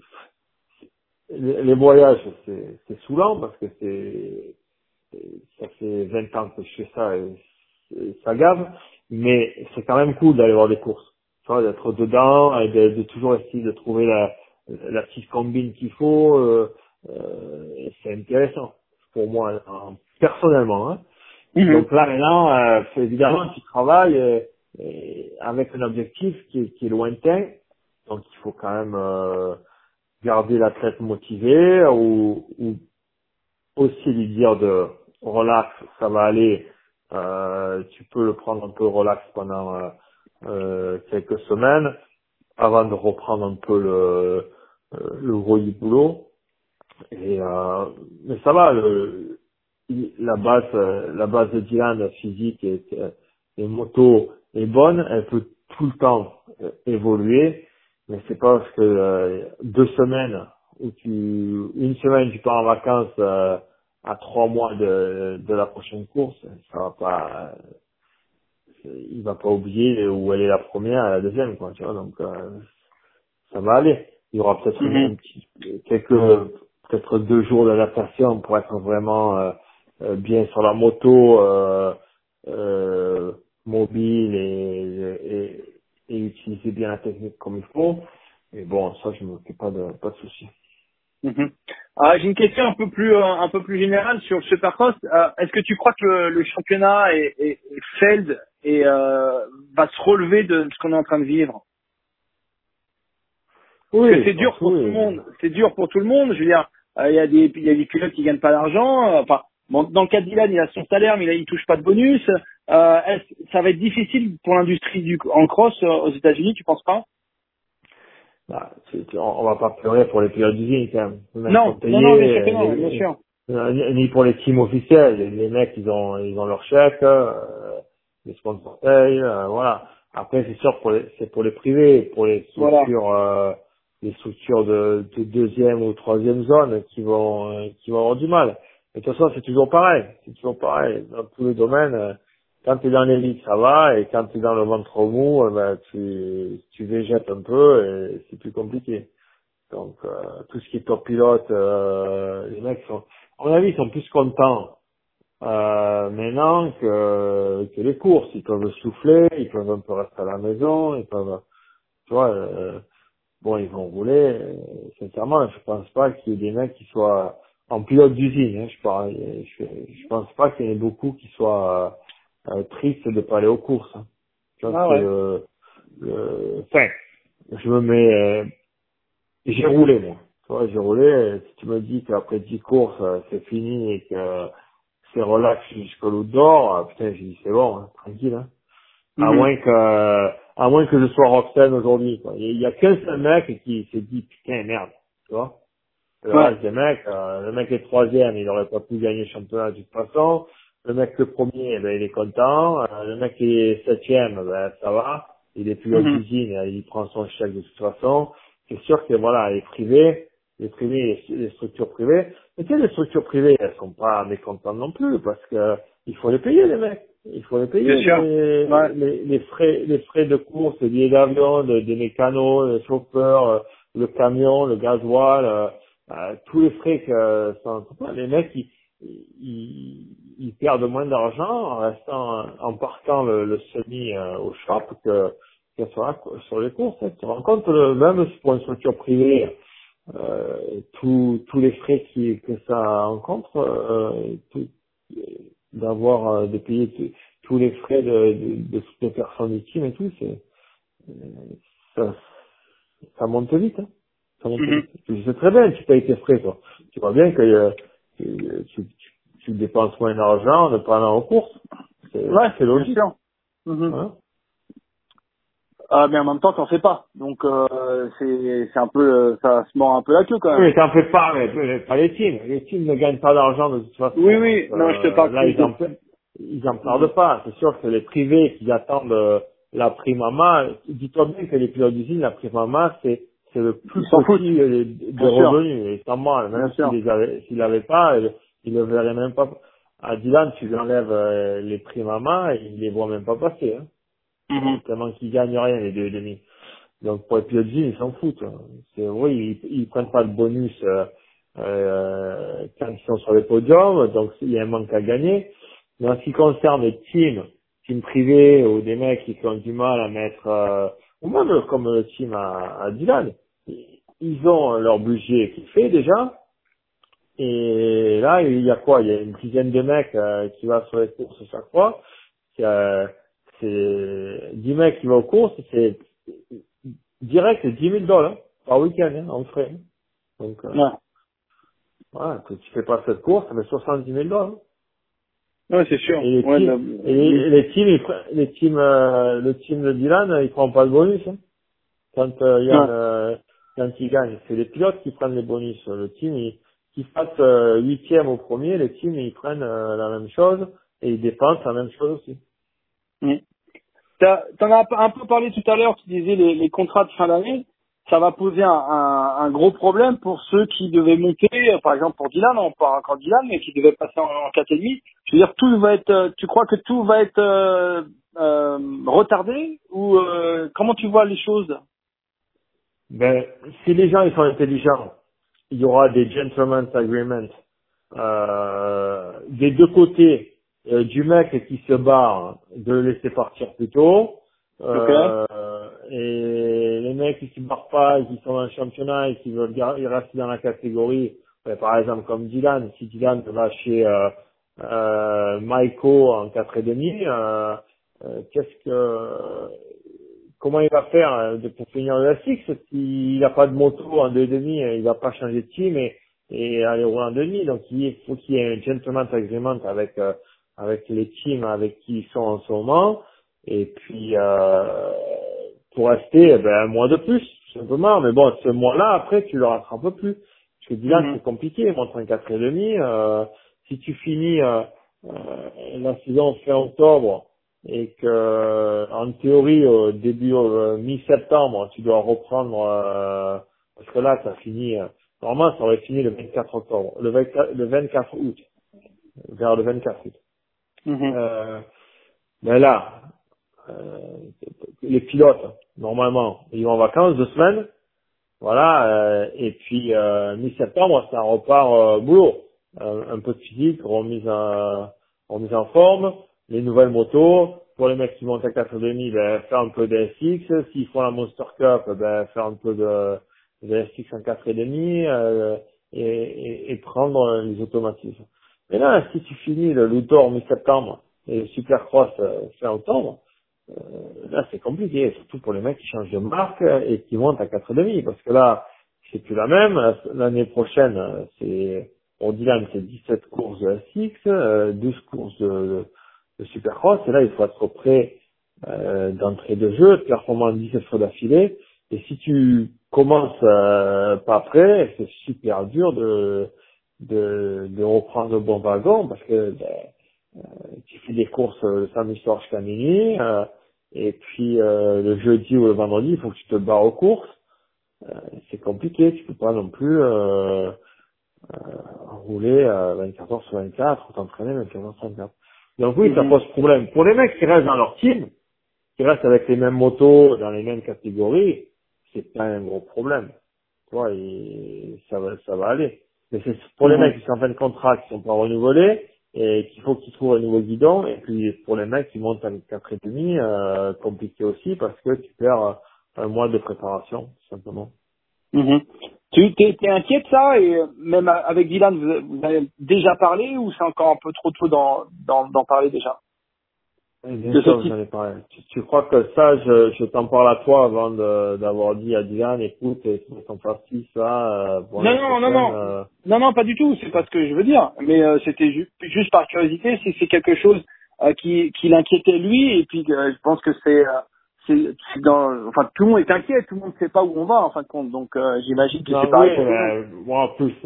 les les voyages, c'est c'est saoulant parce que c'est c'est- ça fait vingt ans que je fais ça et ça gave, mais c'est quand même cool d'aller voir des courses. Tu vois, d'être dedans et de, de toujours essayer de trouver la, la petite combine qu'il faut. Euh, euh, c'est intéressant pour moi, hein, personnellement. Hein. Mhm. Donc là maintenant, euh, évidemment, tu travailles euh, et avec un objectif qui est, qui est lointain. Donc il faut quand même euh, garder l'athlète motivé ou, ou aussi lui dire de relax, ça va aller. Euh, tu peux le prendre un peu relax pendant euh, euh, quelques semaines avant de reprendre un peu le, euh, le gros du boulot. Et euh, mais ça va, le, la base, euh, la base de Dylan physique et, et moto est bonne, elle peut tout le temps euh, évoluer, mais c'est pas parce que euh, deux semaines ou tu, une semaine tu pars en vacances euh, à trois mois de, de la prochaine course, ça va pas, euh, il va pas oublier où elle est la première et la deuxième, quoi, tu vois, donc euh, ça va aller. Il y aura peut-être un, Mhm. un petit, quelques, peut-être deux jours d'adaptation pour être vraiment euh, euh, bien sur la moto, euh, euh, mobile et, et, et utiliser bien la technique comme il faut. Mais bon, ça, je me fais pas de, pas de soucis. Mhm. Ah, j'ai une question un peu plus euh, un peu plus générale sur ce Supercross. Euh, Est-ce que tu crois que le, le championnat est, est, est failed et euh, va se relever de ce qu'on est en train de vivre? Parce que Oui, c'est je pense dur que pour tout le oui. monde. C'est dur pour tout le monde. Je veux dire, euh, il y a des il y a des pilotes qui gagnent pas d'argent. euh, Enfin, bon, dans le cas de Dylan, il a son salaire, mais là, il touche pas de bonus. Euh, est-ce- ça va être difficile pour l'industrie du en cross euh, aux États-Unis, tu penses pas? Bah, c'est- c'est- on on va pas pleurer pour les pilotes d'usine quand même. Les mecs sont Non, non, non, bien sûr que payés, non, bien les- sûr. les- ni pour les teams officiels. Les, les mecs, ils ont, ils ont leur chèque, euh, les sponsors payent, euh, voilà. Après, c'est sûr pour les, c'est pour les privés, pour les Voilà. structures, euh, les structures de, de deuxième ou troisième zone qui vont, euh, qui vont avoir du mal. Mais de toute façon, c'est toujours pareil. C'est toujours pareil dans tous les domaines. euh, Quand tu es dans l'élite, ça va, et quand tu es dans le ventre mou, eh ben, tu, tu végètes un peu et c'est plus compliqué. Donc, euh, tout ce qui est top pilote, euh, les mecs sont, à mon avis, ils sont plus contents euh, maintenant que, que les courses. Ils peuvent souffler, ils peuvent un peu rester à la maison, ils peuvent, tu vois, euh, bon, ils vont rouler. euh, Sincèrement, je pense pas qu'il y ait des mecs qui soient en pilote d'usine. Hein, je, parle, je, je pense pas qu'il y en ait beaucoup qui soient euh, euh, tristes de pas aller aux courses. Hein. Tu vois, Ah c'est ouais. le, le, enfin, je me mets, euh, j'ai roulé moi. Tu vois, j'ai roulé. euh, Si tu me dis qu'après dix courses, euh, c'est fini et que c'est relax jusqu'au loup d'or, euh, putain, j'ai dit c'est bon, hein, tranquille. Hein. À Mhm. moins que, à moins que je sois Roxane aujourd'hui, quoi. Il y a qu'un seul mec qui s'est dit, putain, merde, tu vois. Le Ouais. reste des mecs, euh, le mec est troisième, il aurait pas pu gagner le championnat de toute façon. Le mec le premier, eh ben, il est content. Euh, le mec qui est septième, ben, ça va. Il est pilote Mhm. d'usine, euh, il prend son chèque de toute façon. C'est sûr que voilà, les privés, les privés, les, les structures privées, mais tu sais, les structures privées, elles sont pas mécontentes non plus, parce que il faut les payer, les mecs. Il faut les Bien payer, sûr. les, Ouais. les, les frais, les frais de course, les billets d'avion, de- des mécanos, les chauffeurs, euh, le camion, le gasoil, euh, euh, tous les frais que ça entreprend. Les mecs, ils, ils, ils perdent moins d'argent en restant, en partant le, le semi euh, au shop que, que sur, la- sur les courses. Hein. Tu te rends compte, le, même pour une structure privée, euh, tous tous les frais qui, que ça rencontre, euh, tout- d'avoir euh, de payer t- tous les frais de, de, de toutes les personnes victimes et tout, c'est ça, ça monte vite. Hein. Ça monte Mhm. vite. Tu sais très bien, tu payes tes frais, toi. Tu vois bien que euh, tu, tu, tu dépenses moins d'argent en ne pas allant aux courses. C'est Ouais, c'est bien logique. sûr. Mhm. Hein. Ah, mais en même temps, t'en fais pas. Donc, euh, c'est, c'est un peu, euh, ça se mord un peu la queue quand Oui, même. mais t'en fais pas, mais, mais pas les teams. Les teams ne gagnent pas d'argent de toute Oui, façon. Donc oui. Non, je te euh, parle là, plus ils en, de. ils en Mhm. perdent pas. C'est sûr que les privés qui attendent euh, la prime en main, dis-toi bien que les pilotes d'usine, la prime en main, c'est c'est le plus Ils s'en foutent. petit euh, des Bien sûr. revenus. Et sans moi, Bien même s'ils sûr. les avaient, s'ils l'avaient pas, ils, ils le verraient même pas. À Dylan, tu lui enlèves euh, les primes en main et ils les voient même pas passer. Hein. Mhm. Tellement qu'ils gagnent rien, les deux et demi. Donc pour les pilotes d'usine, ils s'en foutent. hein. C'est oui, ils, ils prennent pas de bonus euh, euh, quand ils sont sur les podiums, donc il y a un manque à gagner. Mais en ce qui concerne les teams teams privés ou des mecs qui ont du mal à mettre, euh, ou même comme le team à, à Dylan, ils ont leur budget qui fait déjà. Et là, il y a quoi? Il y a une dizaine de mecs euh, qui va sur les courses chaque fois. Euh, c'est dix mecs qui vont aux courses, c'est direct dix mille dollars par week-end hein, en frais. Donc, euh, Ouais. voilà, que tu fais pas cette course, ça fait soixante-dix mille dollars. Ouais, c'est sûr. Et les Ouais, teams, le- et les, et les teams, ils pre- les teams, euh, le team de Dylan, ils prennent pas le bonus. Hein. Quand euh, Yann, ouais. euh, quand il gagne, c'est les pilotes qui prennent les bonus. Le team, ils, qui fassent euh, huitième au premier, les teams, ils prennent euh, la même chose et ils dépensent la même chose aussi. Mm. T'as- T'en as un peu parlé tout à l'heure, tu disais les, les contrats de fin d'année, ça va poser un, un, un gros problème pour ceux qui devaient monter, euh, par exemple pour Dylan, on parle encore de Dylan, mais qui devaient passer en, en quatre virgule cinq. Je veux dire, tout va être, euh, tu crois que tout va être euh, euh, retardé ou euh, comment tu vois les choses? Ben, si les gens ils sont intelligents, il y aura des gentlemen's agreements euh, des deux côtés, euh, du mec qui se barre de le laisser partir plus tôt, Ok. euh, et les mecs qui se barrent pas, et qui sont dans le championnat et qui veulent gar- ils restent dans la catégorie, ben, par exemple comme Dylan, si Dylan va chez euh, euh, Maiko en quatre et demi, euh, euh, qu'est-ce que comment il va faire euh, de- pour finir le S X s'il n'a pas de moto en deux et demi, il va pas changer de team et, et aller rouler en deux et demi. Donc il faut qu'il y ait un gentleman agreement avec euh, avec les teams avec qui ils sont en ce moment. Et puis euh, pour rester eh ben, un mois de plus, tout simplement. Mais bon, ce mois-là, après, tu le rattrapes plus. Parce que Dylan, Mhm. c'est compliqué, il montre un quatre et demi. Euh, si tu finis euh, euh, la saison fin octobre et que en théorie au début euh, mi-septembre tu dois reprendre euh, parce que là ça finit euh, normalement ça aurait fini le vingt-quatre octobre le vingt-quatre, le vingt-quatre août vers le vingt-quatre août Mhm. euh, mais là euh, les pilotes normalement ils vont en vacances deux semaines voilà euh, et puis euh, mi-septembre ça repart euh, boulot. Euh, un peu de physique remise en remise en forme, les nouvelles motos pour les mecs qui montent à quatre virgule cinq, ben faire un peu de S X, s'ils font la Monster Cup ben faire un peu de, de S X en quatre virgule cinq euh, et, et, et prendre les automatismes. Mais là si tu finis le Luthor mi-septembre et le Supercross euh, fin octobre, euh, là c'est compliqué, surtout pour les mecs qui changent de marque et qui montent à quatre virgule cinq parce que là c'est plus la même. L'année prochaine euh, c'est pour Dylan c'est dix-sept courses de S X, euh, douze courses de, de, de Supercross et là il faut être prêt euh, d'entrée de jeu, de performance dix-sept fois d'affilée et si tu commences euh, pas prêt c'est super dur de, de, de reprendre le bon wagon parce que ben, tu fais des courses euh, le samedi soir jusqu'à minuit, euh, et puis euh, le jeudi ou le vendredi, il faut que tu te barres aux courses. Euh, c'est compliqué, tu peux pas non plus euh, euh, rouler euh, vingt-quatre heures sur vingt-quatre ou t'entraîner vingt-quatre heures sur vingt-quatre. Donc oui, ça Mhm. pose problème. Pour les mecs qui restent dans leur team, qui restent avec les mêmes motos, dans les mêmes catégories, c'est pas un gros problème. Tu vois, et ça va, ça va aller. Mais c'est pour les Mhm. mecs qui sont en fin de contrat, qui sont pas renouvelés, et qu'il faut qu'ils trouvent un nouveau guidon, et puis pour les mecs qui montent en quatre et demi, euh, compliqué aussi, parce que tu perds euh, un mois de préparation, tout simplement. Mhm. Tu t'es, t'es inquiet de ça et euh, même a- avec Dylan, vous, vous avez déjà parlé ou c'est encore un peu trop tôt d'en, d'en, d'en parler déjà Et bien de ce sûr, type? j'en ai parlé. Tu, tu crois que ça, je, je t'en parle à toi avant de, d'avoir dit à Dylan, écoute, il faut qu'on fasse ci, ça, euh, pour Non, l'année non, non, prochaine, non, euh, non, non, pas du tout. C'est pas ce que je veux dire. Mais euh, c'était ju- juste par curiosité, si c'est quelque chose euh, qui, qui l'inquiétait lui, et puis euh, je pense que c'est, euh, c'est, c'est dans, enfin tout le monde est inquiet, tout le monde ne sait pas où on va en fin de compte. Donc euh, j'imagine que c'est non, oui, pareil pour tout le monde. mais moi en plus,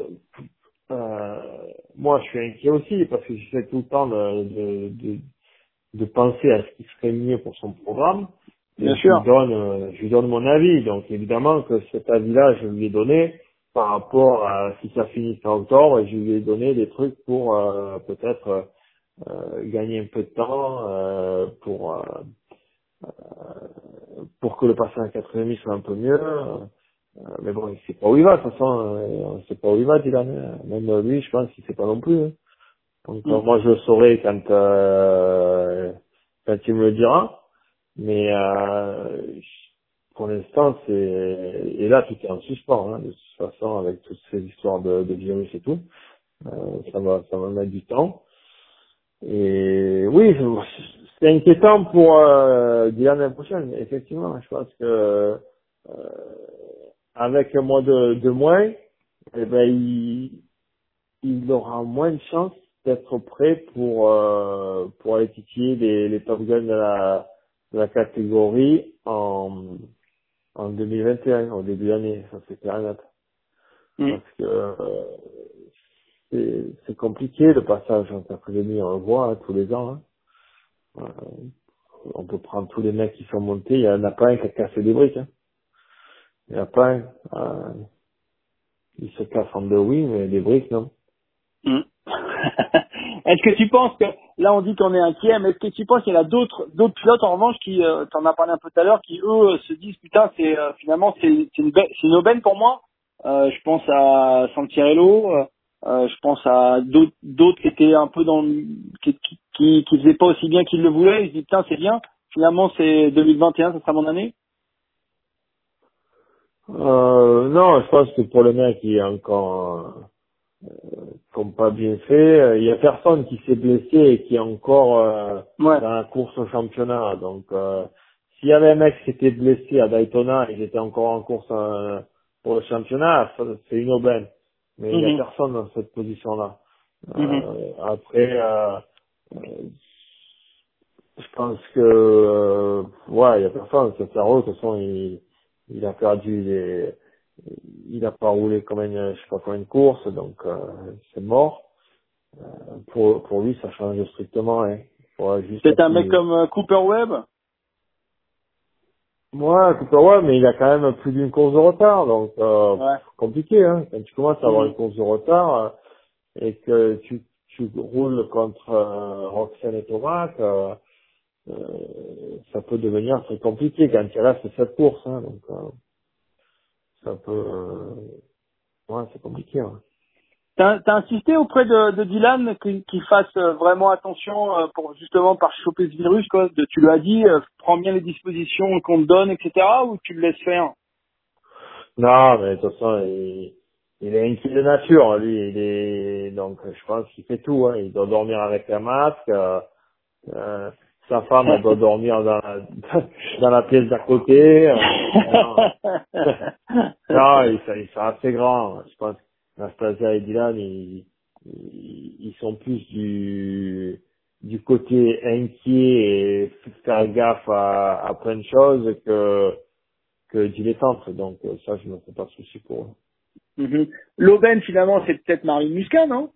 euh, moi je suis inquiet aussi parce que j'essaie tout le temps de, de, de, de penser à ce qui serait mieux pour son programme et Bien je lui sûr. donne, euh, je lui donne mon avis. Donc évidemment que cet avis-là, je lui ai donné par rapport à si ça finit fin octobre et je lui ai donné des trucs pour euh, peut-être euh, gagner un peu de temps euh, pour euh, pour que le passage à quatre virgule cinq soit un peu mieux. Euh, mais bon, il sait pas où il va, de toute façon, euh, on sait pas où il va, Dylan. hein. Même euh, lui, je pense qu'il sait pas non plus. hein. Donc Mm. euh, moi, je le saurai quand, euh, quand tu me le diras. Mais euh, pour l'instant, c'est et là tout est en suspens, hein, de toute façon, avec toutes ces histoires de, de virus et tout. Euh, ça va, ça va mettre du temps. Et oui, c'est inquiétant pour euh, d'ici l'année prochaine. Effectivement, je pense que euh, avec un mois de, de moins, eh ben il, il aura moins de chances d'être prêt pour euh, pour aller titiller les, les top guns de la de la catégorie en en deux mille vingt et un, au début d'année, ça c'est clair et net. Mm. Parce que euh, c'est c'est compliqué le passage en académie, on le voit hein, tous les ans. Hein. Euh, on peut prendre tous les mecs qui sont montés, il y en a pas un qui a cassé des briques. Hein. Il n'y en a pas un. Euh, il se casse en deux, oui, mais des briques, non. Mm. Est-ce que tu penses que là on dit qu'on est inquiet, mais est-ce que tu penses qu'il y en a d'autres d'autres pilotes en revanche qui, euh, t'en as parlé un peu tout à l'heure, qui eux se disent putain c'est euh, finalement c'est c'est une be- c'est une aubaine pour moi. Euh, je pense à Santirello, euh, euh, je pense à d'autres d'autres qui étaient un peu dans le- qui qui qui, qui faisaient pas aussi bien qu'ils le voulaient. Ils se disent putain c'est bien. Finalement c'est deux mille vingt et un, ça sera mon année. Euh, non, je pense que pour le mec qui est encore qui n'ont pas bien fait. euh, Il y a personne qui s'est blessé et qui est encore euh, Ouais. dans la course au championnat. Donc, euh, s'il y avait un mec qui s'était blessé à Daytona et qui était encore en course euh, pour le championnat, ça, c'est une aubaine. Mais il y a Mhm. personne dans cette position-là. Mhm. Euh, après, euh, euh, je pense que euh, ouais, il y a personne. C'est Cesaro, de toute façon, il, il a perdu les il a pas roulé comme une, je sais pas combien de courses, donc euh, c'est mort. Euh, pour pour lui, ça change strictement rien. Il faudra juste C'est un mec qu'il... comme euh, Cooper Webb. Ouais, tout à ouais, mais il a quand même plus d'une course de retard, donc euh, Ouais. compliqué, hein. Quand tu commences à avoir Mhm. une course de retard euh, et que tu tu roules contre euh, Roxane et Tomac, euh, euh, ça peut devenir très compliqué quand il reste sept courses, hein, donc euh, ça peut, euh, ouais, c'est compliqué. Ouais. T'as, t'as insisté auprès de, de Dylan qu'il, qu'il fasse euh, vraiment attention euh, pour justement par choper ce virus quoi. De, tu lui as dit euh, prends bien les dispositions qu'on te donne, et cetera. Ou tu le laisses faire. Non, mais de toute façon, il, il est inquiet de nature, lui. Il est donc, je pense qu'il fait tout. Hein. Il doit dormir avec un masque. Euh, euh, sa femme, elle doit dormir dans la, dans la pièce d'à côté. Euh, non, non, ils, sont- ils sont assez grands. Je pense qu'Anastasia et Dylan, ils, ils, ils sont plus du du côté inquiet et faire gaffe à, à plein de choses que que dilettante. Donc euh, ça, je ne me fais pas de souci pour eux. Mhm. L'aubaine finalement c'est peut-être Marine Muscat, non?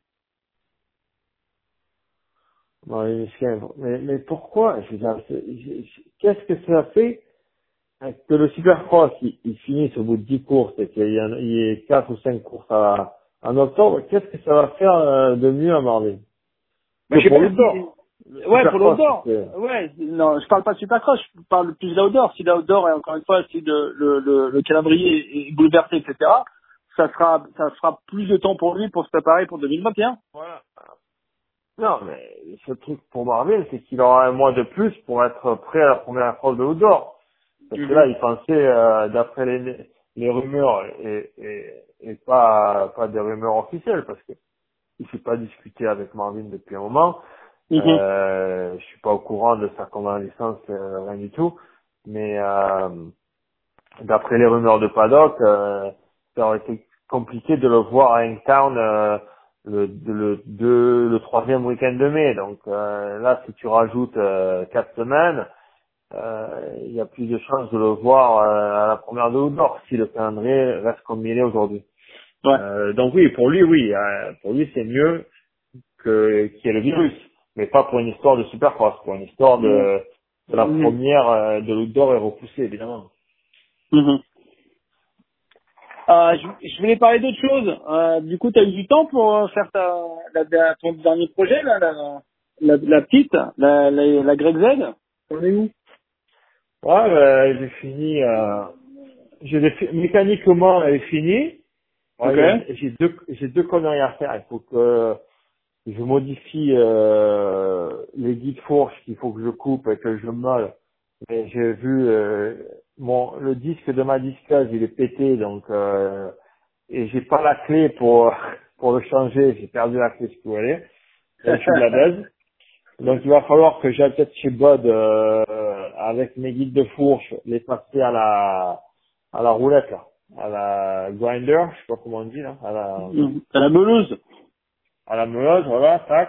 Marie Michel, mais, mais pourquoi je veux dire, c'est- je- je- qu'est-ce que ça fait hein, que le Supercross il, il finisse au bout de dix courses et qu'il y, en- il y ait quatre ou cinq courses à, en octobre, qu'est-ce que ça va faire euh, de mieux à Marley Mais que je sais pour pas si. l'outdoor. Le Ouais, pour Supercross, l'outdoor. c'est Ouais, non, je parle pas de Supercross, je parle plus de l'outdoor. Si l'outdoor est encore une fois, si le, le, le, le calendrier est, est bouleversé, et cetera, ça sera, ça sera plus de temps pour lui pour se préparer pour deux mille vingt et un. voilà. Non, mais ce truc pour Marvel, c'est qu'il aura un mois de plus pour être prêt à la première épreuve de outdoor. Parce que là, Mhm. il pensait, euh, d'après les, les rumeurs, et, et, et pas, pas des rumeurs officielles, parce que il s'est pas discuté avec Marvin depuis un moment. Mhm. Euh, je suis pas au courant de sa convalescence, euh, rien du tout. Mais euh, d'après les rumeurs de paddock, euh, ça aurait été compliqué de le voir à Hangtown euh, le, le, deux- le troisième week-end de mai. Donc euh, là, si tu rajoutes euh, quatre semaines, euh, il y a plus de chances de le voir euh, à la première de outdoor si le calendrier reste comme il est aujourd'hui. Ouais. Euh, donc oui, pour lui, oui, euh, pour lui c'est mieux que qu'il y ait le virus, mais pas pour une histoire de Supercross, pour une histoire Mhm. de, de la Mhm. première euh, de l'outdoor est repoussée évidemment. Mhm. Euh, je, je voulais parler d'autre chose. Euh, du coup, tu as eu du temps pour euh, faire ta, la, la- ton dernier projet, là, la, la, la petite, la, la, la Greg Z. On est où? Ouais, euh, j'ai fini, euh, je l'ai fait- mécaniquement elle est finie. Ouais, Ok. il y a- j'ai deux j'ai deux conneries à faire. Il faut que je modifie euh, les guides fourches qu'il faut que je coupe et que je meule. Mais j'ai vu euh, mon le disque de ma disqueuse, il est pété, donc euh, et j'ai pas la clé pour pour le changer. J'ai perdu la clé, je peux aller. Donc je suis de la baise. Donc il va falloir que j'aille peut-être chez Bud euh, avec mes guides de fourche, les passer à la à la roulette là, à la grinder, je sais pas comment on dit là, à la À la meuleuse. à la meuleuse, voilà, tac.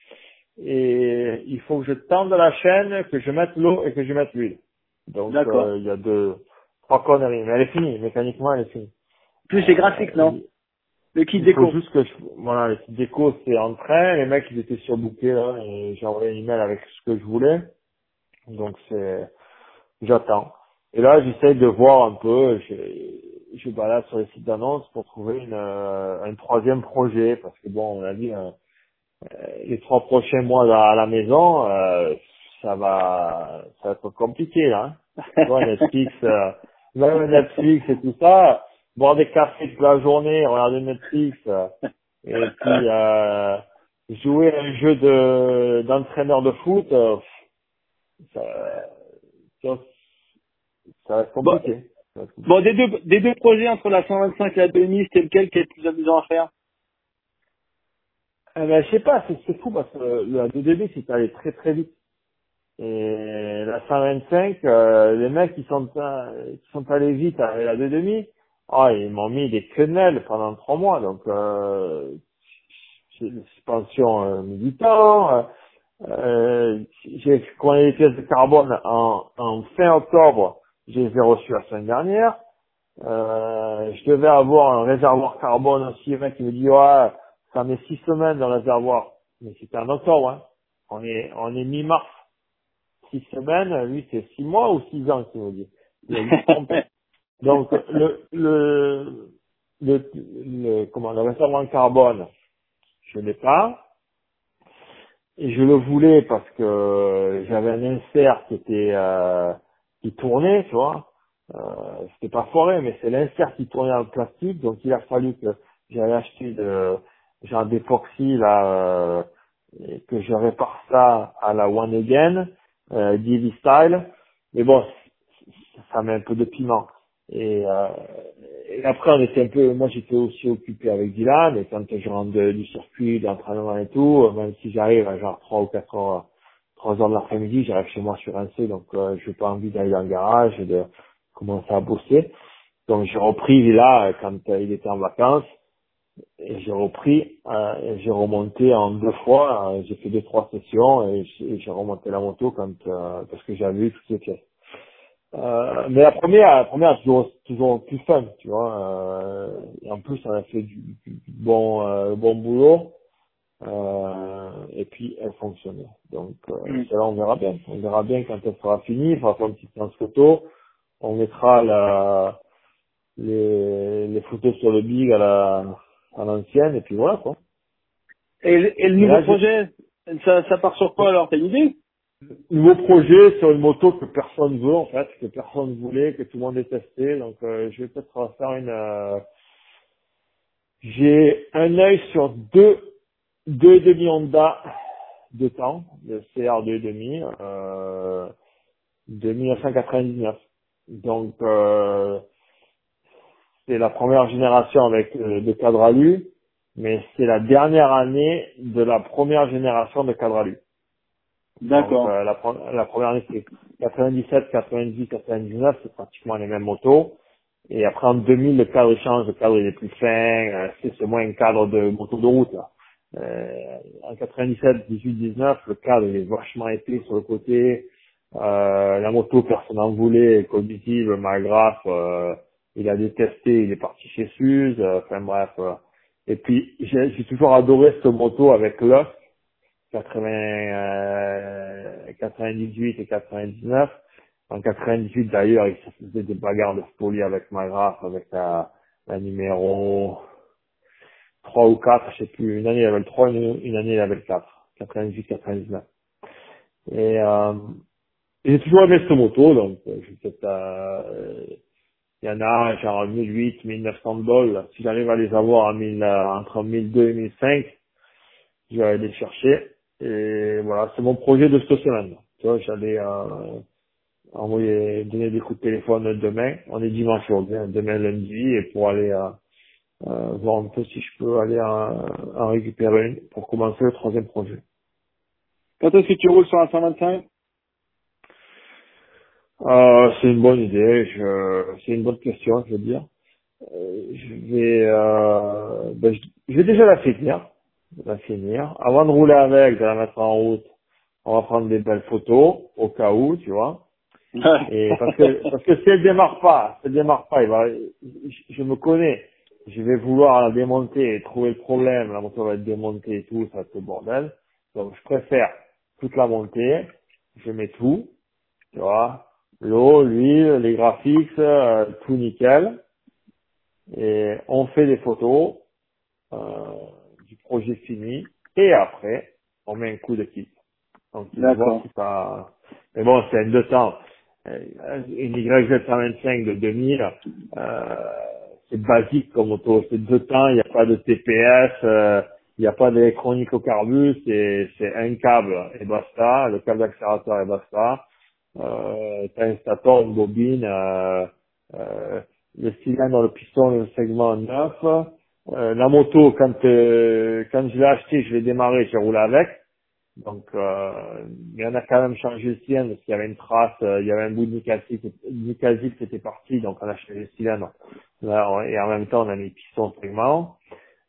Et il faut que je tende la chaîne, que je mette l'eau et que je mette l'huile. Donc D'accord. euh, il y a deux trois conneries, mais elle est finie, mécaniquement elle est finie. Plus c'est graphique, Euh, non? Le kit il faut déco. juste que je, voilà, les petites décos c'est en train, les mecs ils étaient surbookés là, et j'ai envoyé un email avec ce que je voulais. Donc c'est, j'attends. Et là, j'essaie de voir un peu, je, je balade sur les sites d'annonces pour trouver une, euh, un troisième projet, parce que bon, on a dit, euh, les trois prochains mois à la maison, euh, ça va, ça va être compliqué là. Hein. Tu vois, Netflix, euh, même Netflix et tout ça, boire des cafés toute la journée, regarder Netflix, euh, et puis euh, jouer à un jeu de d'entraîneur de foot, euh, ça, ça, ça va être Bon, compliqué. Ça va être bon, compliqué. des deux, des deux projets entre la cent vingt-cinq et la deux mille, c'était lequel qui est le plus amusant à faire? Eh ben, je sais pas, c'est c'est fou parce que la deux D B, c'est allé très très vite. Et la cent vingt-cinq, euh, les mecs qui sont euh, qui sont allés vite avec la deux demi, ah, ils m'ont mis des quenelles pendant trois mois. Donc, euh, j'ai une suspension euh, mis du temps. Euh, euh, j'ai commandé les pièces de carbone en, en fin octobre. Je les ai reçues la semaine dernière. Euh, je devais avoir un réservoir carbone aussi. Le mec il me dit ouais, ça met six semaines dans le réservoir. Mais c'était en octobre. Hein. On est on est mi-mars. Six semaines, lui c'est six mois ou six ans qu'il me dit. Il a dû se tromper. Donc le le le, le comment le réservoir en carbone, je l'ai pas. Et je le voulais parce que j'avais un insert qui était euh, qui tournait, tu vois. Euh, c'était pas foiré, mais c'est l'insert qui tournait dans le plastique, donc il a fallu que j'avais acheté de genre d'époxy là euh, et que je répare ça à la One Again, euh, D V style. Mais bon, ça met un peu de piment. Et, euh, et après, on était un peu, moi j'étais aussi occupé avec Dylan, et quand je rentre de- du circuit, d'entraînement et tout, euh, même si j'arrive à genre trois ou quatre heures, trois heures de l'après-midi, j'arrive chez moi sur un C, donc euh, je n'ai pas envie d'aller dans le garage et de commencer à bosser. Donc j'ai repris là quand euh, il était en vacances, et j'ai repris, euh, et j'ai remonté en deux fois, euh, j'ai fait deux trois sessions, et j'ai et j'ai remonté la moto quand euh, parce que j'avais eu toutes les pièces. Euh, mais la première, la première est toujours, toujours plus fun, tu vois. Euh, et en plus, on a fait du, du- du bon, euh, bon boulot. Euh, et puis, elle fonctionnait. Donc, euh, Hmm. celle-là, on verra bien. On verra bien quand elle sera finie. Il faudra faire une petite séance photo. On mettra la, les, les photos sur le big à la, à l'ancienne. Et puis voilà, quoi. Et, le- et le Mais nouveau là, j'ai, projet, ça, ça part sur quoi alors? T'as une idée? nouveau projet sur une moto que personne veut, en fait, que personne voulait, que tout le monde détestait. Donc, euh, je vais peut-être faire une, euh, j'ai un œil sur deux, deux demi Honda de temps, le C R deux demi, euh, de mille neuf cent quatre-vingt-dix-neuf. Donc, euh, c'est la première génération avec euh, de cadre alu, mais c'est la dernière année de la première génération de cadre alu. Donc, D'accord. euh, la, pre- la première année, c'est quatre-vingt-dix-sept, quatre-vingt-dix, quatre-vingt-dix-neuf, c'est pratiquement les mêmes motos. Et après, en deux mille, le cadre change, le cadre il est plus fin, euh, c'est c'est moins un cadre de moto de route, là. Euh, en quatre-vingt-dix-sept, dix-huit, dix-neuf, le cadre il est vachement épais sur le côté. Euh, la moto, personne n'en voulait, cognitive, malgraphe, euh, il a détesté, il est parti chez Suze, euh, enfin bref. euh. Et puis, j'ai j'ai toujours adoré cette moto avec l'os, quatre-vingts, euh, quatre-vingt-dix-huit et quatre-vingt-dix-neuf. En quatre-vingt-dix-huit, d'ailleurs, il se faisait des bagarres de folie avec Magraph, avec la, la numéro trois ou quatre, je sais plus. Une année, il avait le trois, une, une année, il avait le quatre. quatre-vingt-dix-huit, quatre-vingt-dix-neuf. Et, euh, j'ai toujours aimé cette moto, donc, euh, je vais peut-être, euh, il y en a, genre, mille huit, mille neuf cents dollars. Si j'arrive à les avoir en mille, euh, entre mille deux et mille cinq, je vais aller les chercher. Et voilà, c'est mon projet de cette semaine. Tu vois, j'allais euh, envoyer, donner des coups de téléphone demain. On est dimanche aujourd'hui, hein, demain lundi, et pour aller euh, euh, voir un peu si je peux aller en, en récupérer une pour commencer le troisième projet. Quand est-ce que tu roules sur un cent vingt-cinq? Euh, c'est une bonne idée, je, c'est une bonne question, je veux dire. Euh, je vais, euh, ben, je, je vais déjà la finir, la finir. Avant de rouler avec, de la mettre en route, on va prendre des belles photos, au cas où, tu vois. Et parce que, parce que si elle démarre pas, si elle démarre pas, il va, je, je me connais. Je vais vouloir la démonter et trouver le problème. La moto va être démontée et tout, ça va être le bordel. Donc, je préfère toute la monter. Je mets tout, tu vois. L'eau, l'huile, les graphiques, euh, tout nickel. Et on fait des photos, euh, du projet fini. Et après, on met un coup de kit. Donc, tu vois D'accord. si ça, mais bon, c'est un deux temps. Euh, Une Y Z cent vingt-cinq de deux mille, euh, c'est basique comme auto. C'est deux temps, il n'y a pas de T P S, euh, il n'y a pas d'électronique au carbu, c'est, c'est un câble et basta, le câble d'accélérateur et basta. Euh, t'as un stator, une bobine, euh, euh, le cylindre, le piston, le segment neuf. Euh, la moto, quand, euh, quand je l'ai acheté, je l'ai démarré, j'ai roulé avec. Donc, euh, il y en a quand même changé le cylindre parce qu'il y avait une trace, euh, il y avait un bout de nicasite, nicasite qui était parti, donc on a changé le cylindre. Là, on- et en même temps, on a mis piston segment.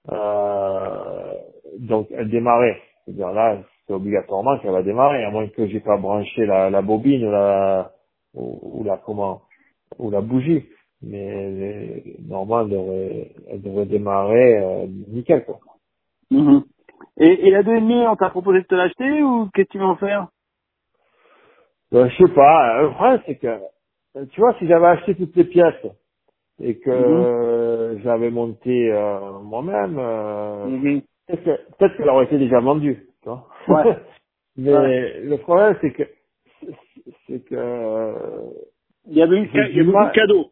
Euh, donc, elle démarrait. C'est-à-dire là, c'est obligatoirement qu'elle va démarrer, à moins que j'ai pas branché la, la bobine ou la, ou, ou la comment, ou la bougie. Mais euh, normalement, elle devrait, elle devrait démarrer euh, nickel, quoi. Mhm. Et, et la deux et demi, on t'a proposé de te l'acheter ou qu'est-ce que tu veux en faire? Euh, je sais pas. Le problème, c'est que, euh, tu vois, si j'avais acheté toutes les pièces et que Mhm. euh, j'avais monté euh, moi-même, euh, Mhm. peut-être que- peut-être qu'elle aurait été déjà vendue, tu vois. Ouais. Ouais. Mais le problème, c'est que, c'est que euh, Il y avait une, j'ai ca- il y a du beaucoup de mal. cadeaux.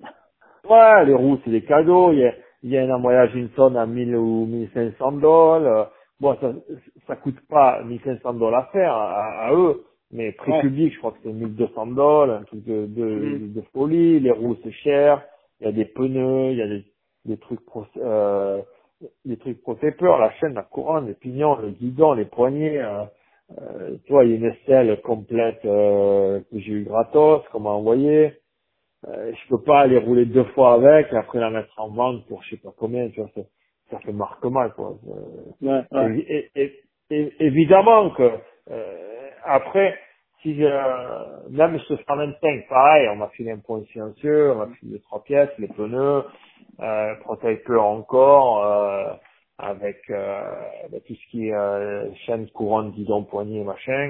Ouais, les roues, c'est des cadeaux. Il y a, il y a un embrayage Inson à mille ou mille cinq cents dollars. Bon, ça, ça coûte pas mille cinq cents dollars à faire, à, à eux. Mais prix Ouais. public, je crois que c'est mille deux cents dollars, un truc de, Mhm. de, de folie. Les roues, c'est cher. Il y a des pneus, il y a des, des trucs pro, euh, des trucs protecteurs, la chaîne, la couronne, les pignons, le guidon, les poignées. Euh, euh, tu vois, il y a une aisselle complète euh, que j'ai eu gratos, qu'on m'a envoyé. Euh, je peux pas aller rouler deux fois avec et après la mettre en vente pour je sais pas combien, tu vois, ça, ça fait marque mal, quoi. Euh, Ouais, c'est ouais. évi- é- é- é- évidemment que, euh, après, si je, même ce cent vingt-cinq, pareil, on m'a filé un point silencieux, on m'a filé trois pièces, les pneus, euh, protecteur encore, euh, avec, euh, bah, tout ce qui est, euh, chaîne, couronne, guidon, poignée, machin.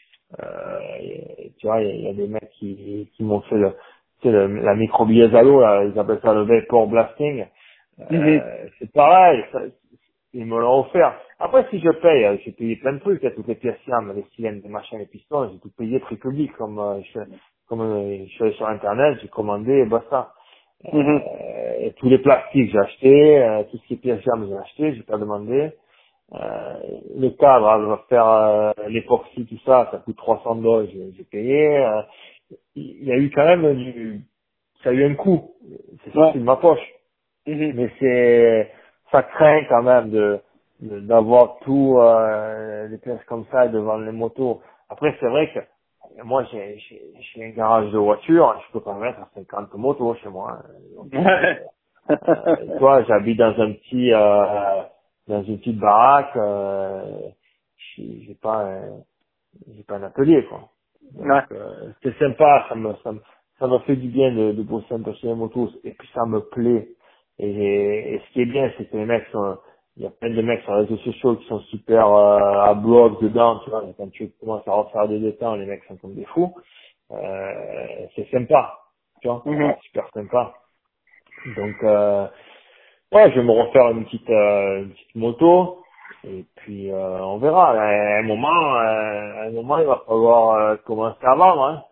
Euh, et, tu vois, il y, a il y a des mecs qui, qui m'ont fait le, tu sais, le, la microbièse à l'eau, là, ils appellent ça le vapor blasting. Mhm. Euh, c'est pareil, ça, ils me l'ont offert. Après, si je paye, euh, j'ai payé plein de trucs, il y a toutes les pièces fiables, les cylindres, les machins, les pistons, j'ai tout payé prix public, comme, euh, je, comme euh, je suis allé sur Internet, j'ai commandé et basta. Mhm. Euh, et tous les plastiques, j'ai acheté, euh, tout ce qui est pièces fiables, j'ai acheté, j'ai pas demandé. Euh, le cadre, hein, va faire euh, l'époxy, tout ça, ça coûte trois cents dollars, j'ai j'ai payé. euh, il y a eu quand même du, ça a eu un coût, c'est Ouais. sorti de ma poche, Mhm. mais c'est, ça craint quand même de de- d'avoir tout euh, les pièces comme ça et de vendre les motos. Après, c'est vrai que moi, j'ai j'ai j'ai un garage de voiture, je peux pas mettre cinquante motos chez moi. hein. Donc, Ouais. euh, toi, j'habite dans un petit, euh, dans une petite baraque, euh, j'ai j'ai pas, un- j'ai pas un atelier, quoi. Donc, Ouais. euh, c'est sympa, ça me, ça me, ça me fait du bien de, de bosser un peu sur les motos, et puis ça me plaît. Et, et ce qui est bien, c'est que les mecs sont, il y a plein de mecs sur les réseaux sociaux qui sont super euh, à bloc dedans, tu vois. Et quand tu commences à refaire des détails, les mecs sont comme des fous. Euh, c'est sympa, tu vois, Mhm. super sympa. Donc, euh, ouais, je vais me refaire une petite, euh, une petite moto. Et puis euh, on verra. À un moment, euh, à un moment, il va falloir euh, commencer à vendre, hein.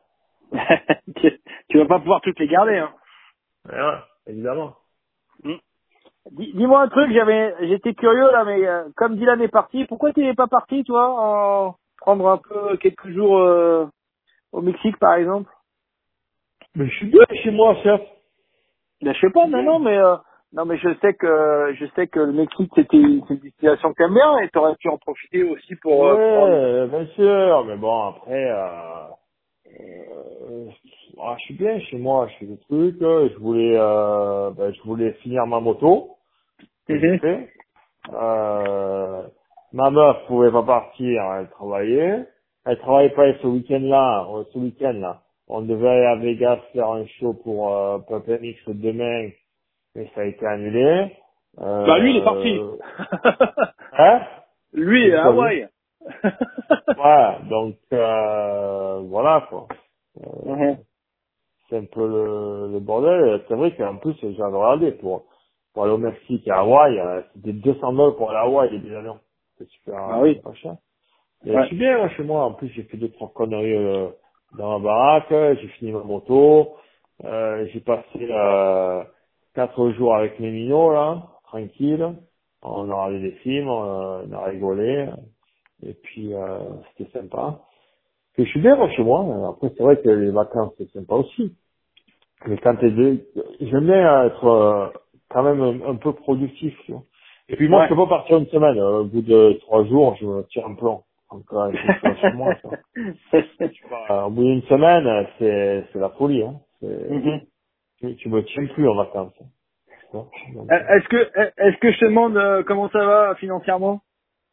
tu, tu vas pas pouvoir toutes les garder, hein. Ouais, ouais, évidemment. Mm. Dis- Dis-moi un truc, j'avais, j'étais curieux là, mais euh, comme Dylan est parti, pourquoi tu n'es pas parti, toi, en prendre un peu quelques jours euh, au Mexique, par exemple? Mais je suis bien chez moi, chef. Ben, je sais pas, non, non, mais euh, non, mais je sais que je sais que le Mexique c'était c'est une destination que t'aimes bien et t'aurais pu en profiter aussi pour euh, prendre. Ouais, bien sûr, mais bon, après, euh, euh, ah, je suis bien chez moi, je fais des trucs, euh, je voulais, euh, ben, je voulais finir ma moto, que j'ai Mhm. fait. Euh, ma meuf pouvait pas partir, elle travaillait. Elle travaillait pas ce week-end-là, euh, ce week-end-là. On devait aller à Vegas faire un show pour euh, Papa Mix demain, mais ça a été annulé. Bah lui il est parti. Euh, hein? Lui C'est est à quoi, lui? Hawaï. Ouais, donc euh, voilà quoi. Euh, Mhm. c'est un peu le, le bordel. C'est vrai qu'en plus, j'ai regardé pour pour aller au Mexique et à Hawaï, euh, c'était deux cents dollars pour aller à Hawaï les billets d'avion. C'est super, Ah euh, oui. pas cher. Et je Ouais. suis bien moi, chez moi. En plus, j'ai fait deux trois conneries euh, dans ma baraque. J'ai fini ma moto. Euh, j'ai passé euh, quatre jours avec mes minots là, tranquille. On a regardé des films, on, on a rigolé. Et puis euh, c'était sympa. Et je suis bien moi, chez moi. Après, c'est vrai que les vacances c'est sympa aussi. Mais quand t'es deux, j'aime bien être euh, quand même un, un peu productif. Tu vois. Et puis moi, je Ouais. peux pas partir une semaine. Euh, Au bout de trois jours, je me tire un plan. Donc euh, il faut que je sois chez moi. Tu vois. Je pars, euh, au bout d'une semaine, euh, c'est c'est la folie. Hein. C'est- Mhm. Tu, tu me tiens plus en vacances. Tu vois. Donc, euh, Est-ce que est-ce que je te demande euh, comment ça va financièrement?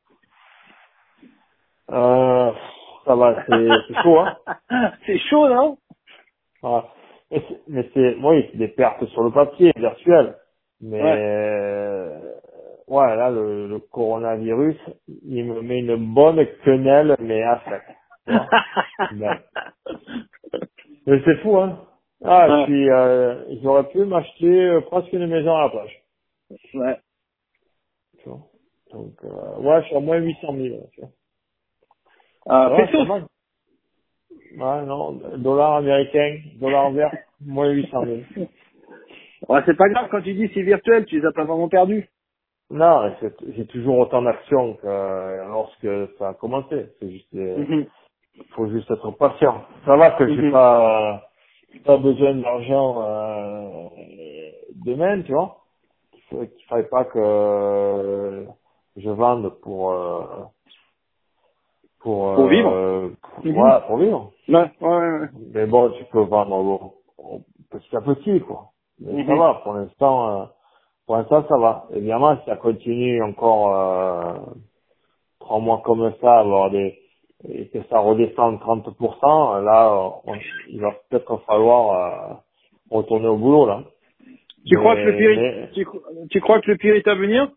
euh, ça va, c'est c'est chaud. Hein. C'est chaud, non? Voilà. Mais c'est, mais c'est, oui, c'est des pertes sur le papier, virtuel. Mais, Ouais. euh, ouais, là, le, le coronavirus, il me met une bonne quenelle, mais à sec. Tu vois. Mais, mais c'est fou, hein. Ah, je Ouais. suis, euh, j'aurais pu m'acheter euh, presque une maison à la plage. Ouais. Tu vois. Donc, euh, ouais, je suis à moins huit cent mille, tu vois. Euh, Ouais, c'est pas pesos. mal. Ouais, non, dollar américain, dollar vert, moins huit cent mille. Ouais, c'est pas grave quand tu dis c'est virtuel, tu les as pas vraiment perdus. Non, c'est- j'ai toujours autant d'actions que euh, lorsque ça a commencé. C'est juste, euh, Mhm. faut juste être patient. Ça va que j'ai Mhm. pas, euh, j'ai pas besoin d'argent euh, demain, tu vois. Il faut- qu'il fallait pas que euh, je vende pour, euh, pour, Pour vivre. euh, Mhm. voilà, pour vivre. Ouais, ouais, ouais. ouais. Mais bon, tu peux vendre au- au- petit à petit, quoi. Mais ça Mhm. va, pour l'instant, euh, pour l'instant, ça va. Évidemment, si ça continue encore euh, trois mois comme ça, avoir des et que ça redescende trente pour cent, là, on- il va peut-être falloir euh, retourner au boulot, là. Tu crois que le Mais, pire, est- mais tu, cro- tu crois que le pire est à venir?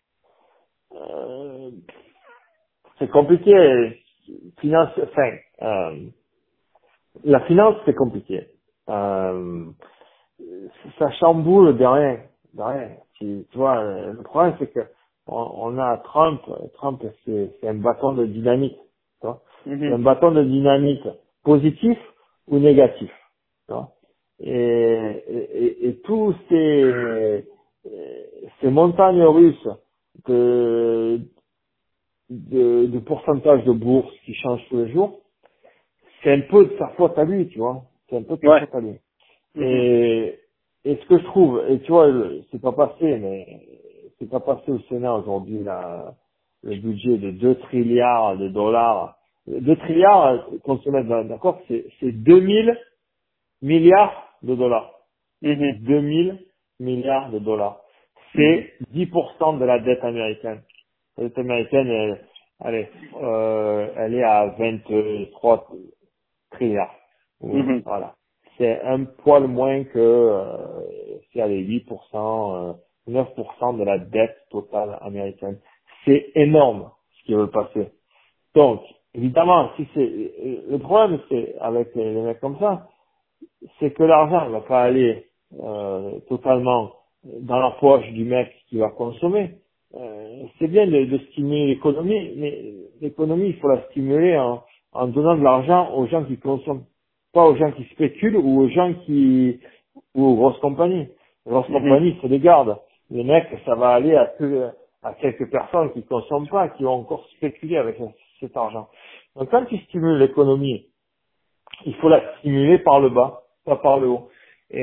euh, c'est compliqué. Finance, enfin, euh, la finance, c'est compliqué. Euh, ça chamboule de rien, de rien. Tu, tu vois, euh, le problème c'est que on, on a Trump, Trump c'est c'est un bâton de dynamite, tu vois. C'est un Mhm. bâton de dynamite positif ou négatif, tu vois. Et, et, et, et tous ces ces montagnes russes de, de de pourcentage de bourse qui changent tous les jours, c'est un peu de sa faute à lui, tu vois. C'est un peu de sa Ouais. faute à lui. Mhm. Et, et ce que je trouve, et tu vois, le- c'est pas passé, mais c'est pas passé au Sénat aujourd'hui, là, le budget de deux trilliards de dollars. deux trilliards, qu'on se mette d'accord, c'est, c'est deux mille milliards de dollars. Mhm. deux mille milliards de dollars. Mhm. C'est dix pour cent de la dette américaine. La dette américaine, elle, allez, euh, elle est à vingt-trois trilliards. Ou- Mhm. Voilà. C'est un poil moins que euh, c'est allez, huit pour cent, euh, neuf pour cent de la dette totale américaine. C'est énorme ce qui veut passer. Donc, évidemment, si c'est euh, le problème, c'est avec les, les mecs comme ça, c'est que l'argent ne va pas aller euh, totalement dans la poche du mec qui va consommer. Euh, c'est bien de, de stimuler l'économie, mais l'économie, il faut la stimuler en, en donnant de l'argent aux gens qui consomment, pas aux gens qui spéculent ou aux gens qui ou aux grosses compagnies. Les grosses Mhm. compagnies, c'est des gardes. Les mecs, ça va aller à, que, à quelques personnes qui consomment pas, qui vont encore spéculer avec cet argent. Donc quand tu stimules l'économie, il faut la stimuler par le bas, pas par le haut. Et,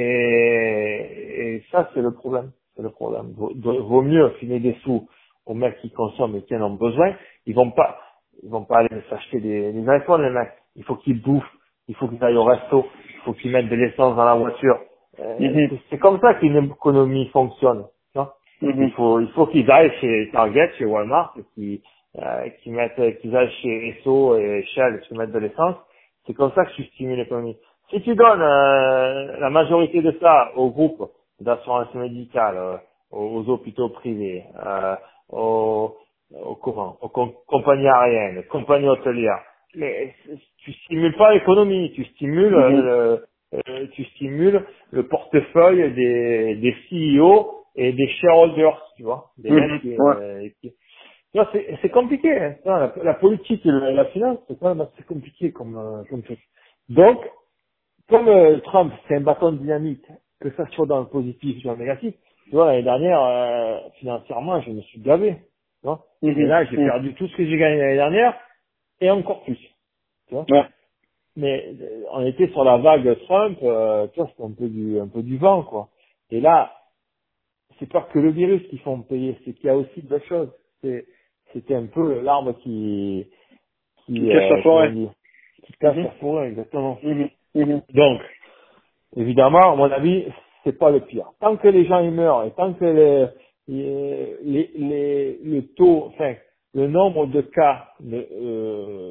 et ça, c'est le problème. C'est le problème. Vaut, vaut mieux filer des sous aux mecs qui consomment et qui en ont besoin. Ils vont pas, ils vont pas aller s'acheter des, des iPhones, les mecs. Il faut qu'ils bouffent. Il faut qu'ils aillent au resto. Il faut qu'ils mettent de l'essence dans la voiture. Euh, Mhm. c'est, c'est comme ça qu'une économie fonctionne. Tu vois. Mhm. Il faut, il faut qu'ils aillent chez Target, chez Walmart, et qu'ils, euh, qu'ils mettent, qu'ils aillent chez Esso et Shell, et qu'ils mettent de l'essence. C'est comme ça que tu stimules l'économie. Si tu donnes euh, la majorité de ça aux groupes d'assurance médicale, euh, aux, aux hôpitaux privés, euh, aux, aux, comment, aux com- compagnies aériennes, compagnies hôtelières, mais tu stimules pas l'économie, tu stimules Mhm. euh, euh, tu stimules le portefeuille des, des C E O et des shareholders, tu vois, des mecs Mhm. qui, Ouais. euh, qui tu vois, c'est, c'est compliqué, hein. Tu vois, la, la politique et la, la finance, c'est quand même assez compliqué comme, euh, comme truc. Donc, comme euh, Trump, c'est un bâton de dynamite, que ça soit dans le positif ou dans le négatif, tu vois, l'année dernière, euh, financièrement, je me suis gavé, tu vois. Mais Mhm. là, j'ai Mhm. perdu tout ce que j'ai gagné l'année dernière, et encore plus, tu vois. Ouais. Mais euh, on était sur la vague Trump, euh, tu vois, c'était un peu du, un peu du vent, quoi. Et là, c'est pas que le virus qui font payer, c'est qu'il y a aussi d'autres choses. C'est, c'était un peu l'arbre qui, Qui qui, cache la euh, comment forêt. dire, qui casse Mhm. la forêt, exactement. Mhm. Mhm. Donc, évidemment, à mon avis, c'est pas le pire. Tant que les gens y meurent et tant que les, les, les, les- le taux, enfin, le nombre de cas de, euh,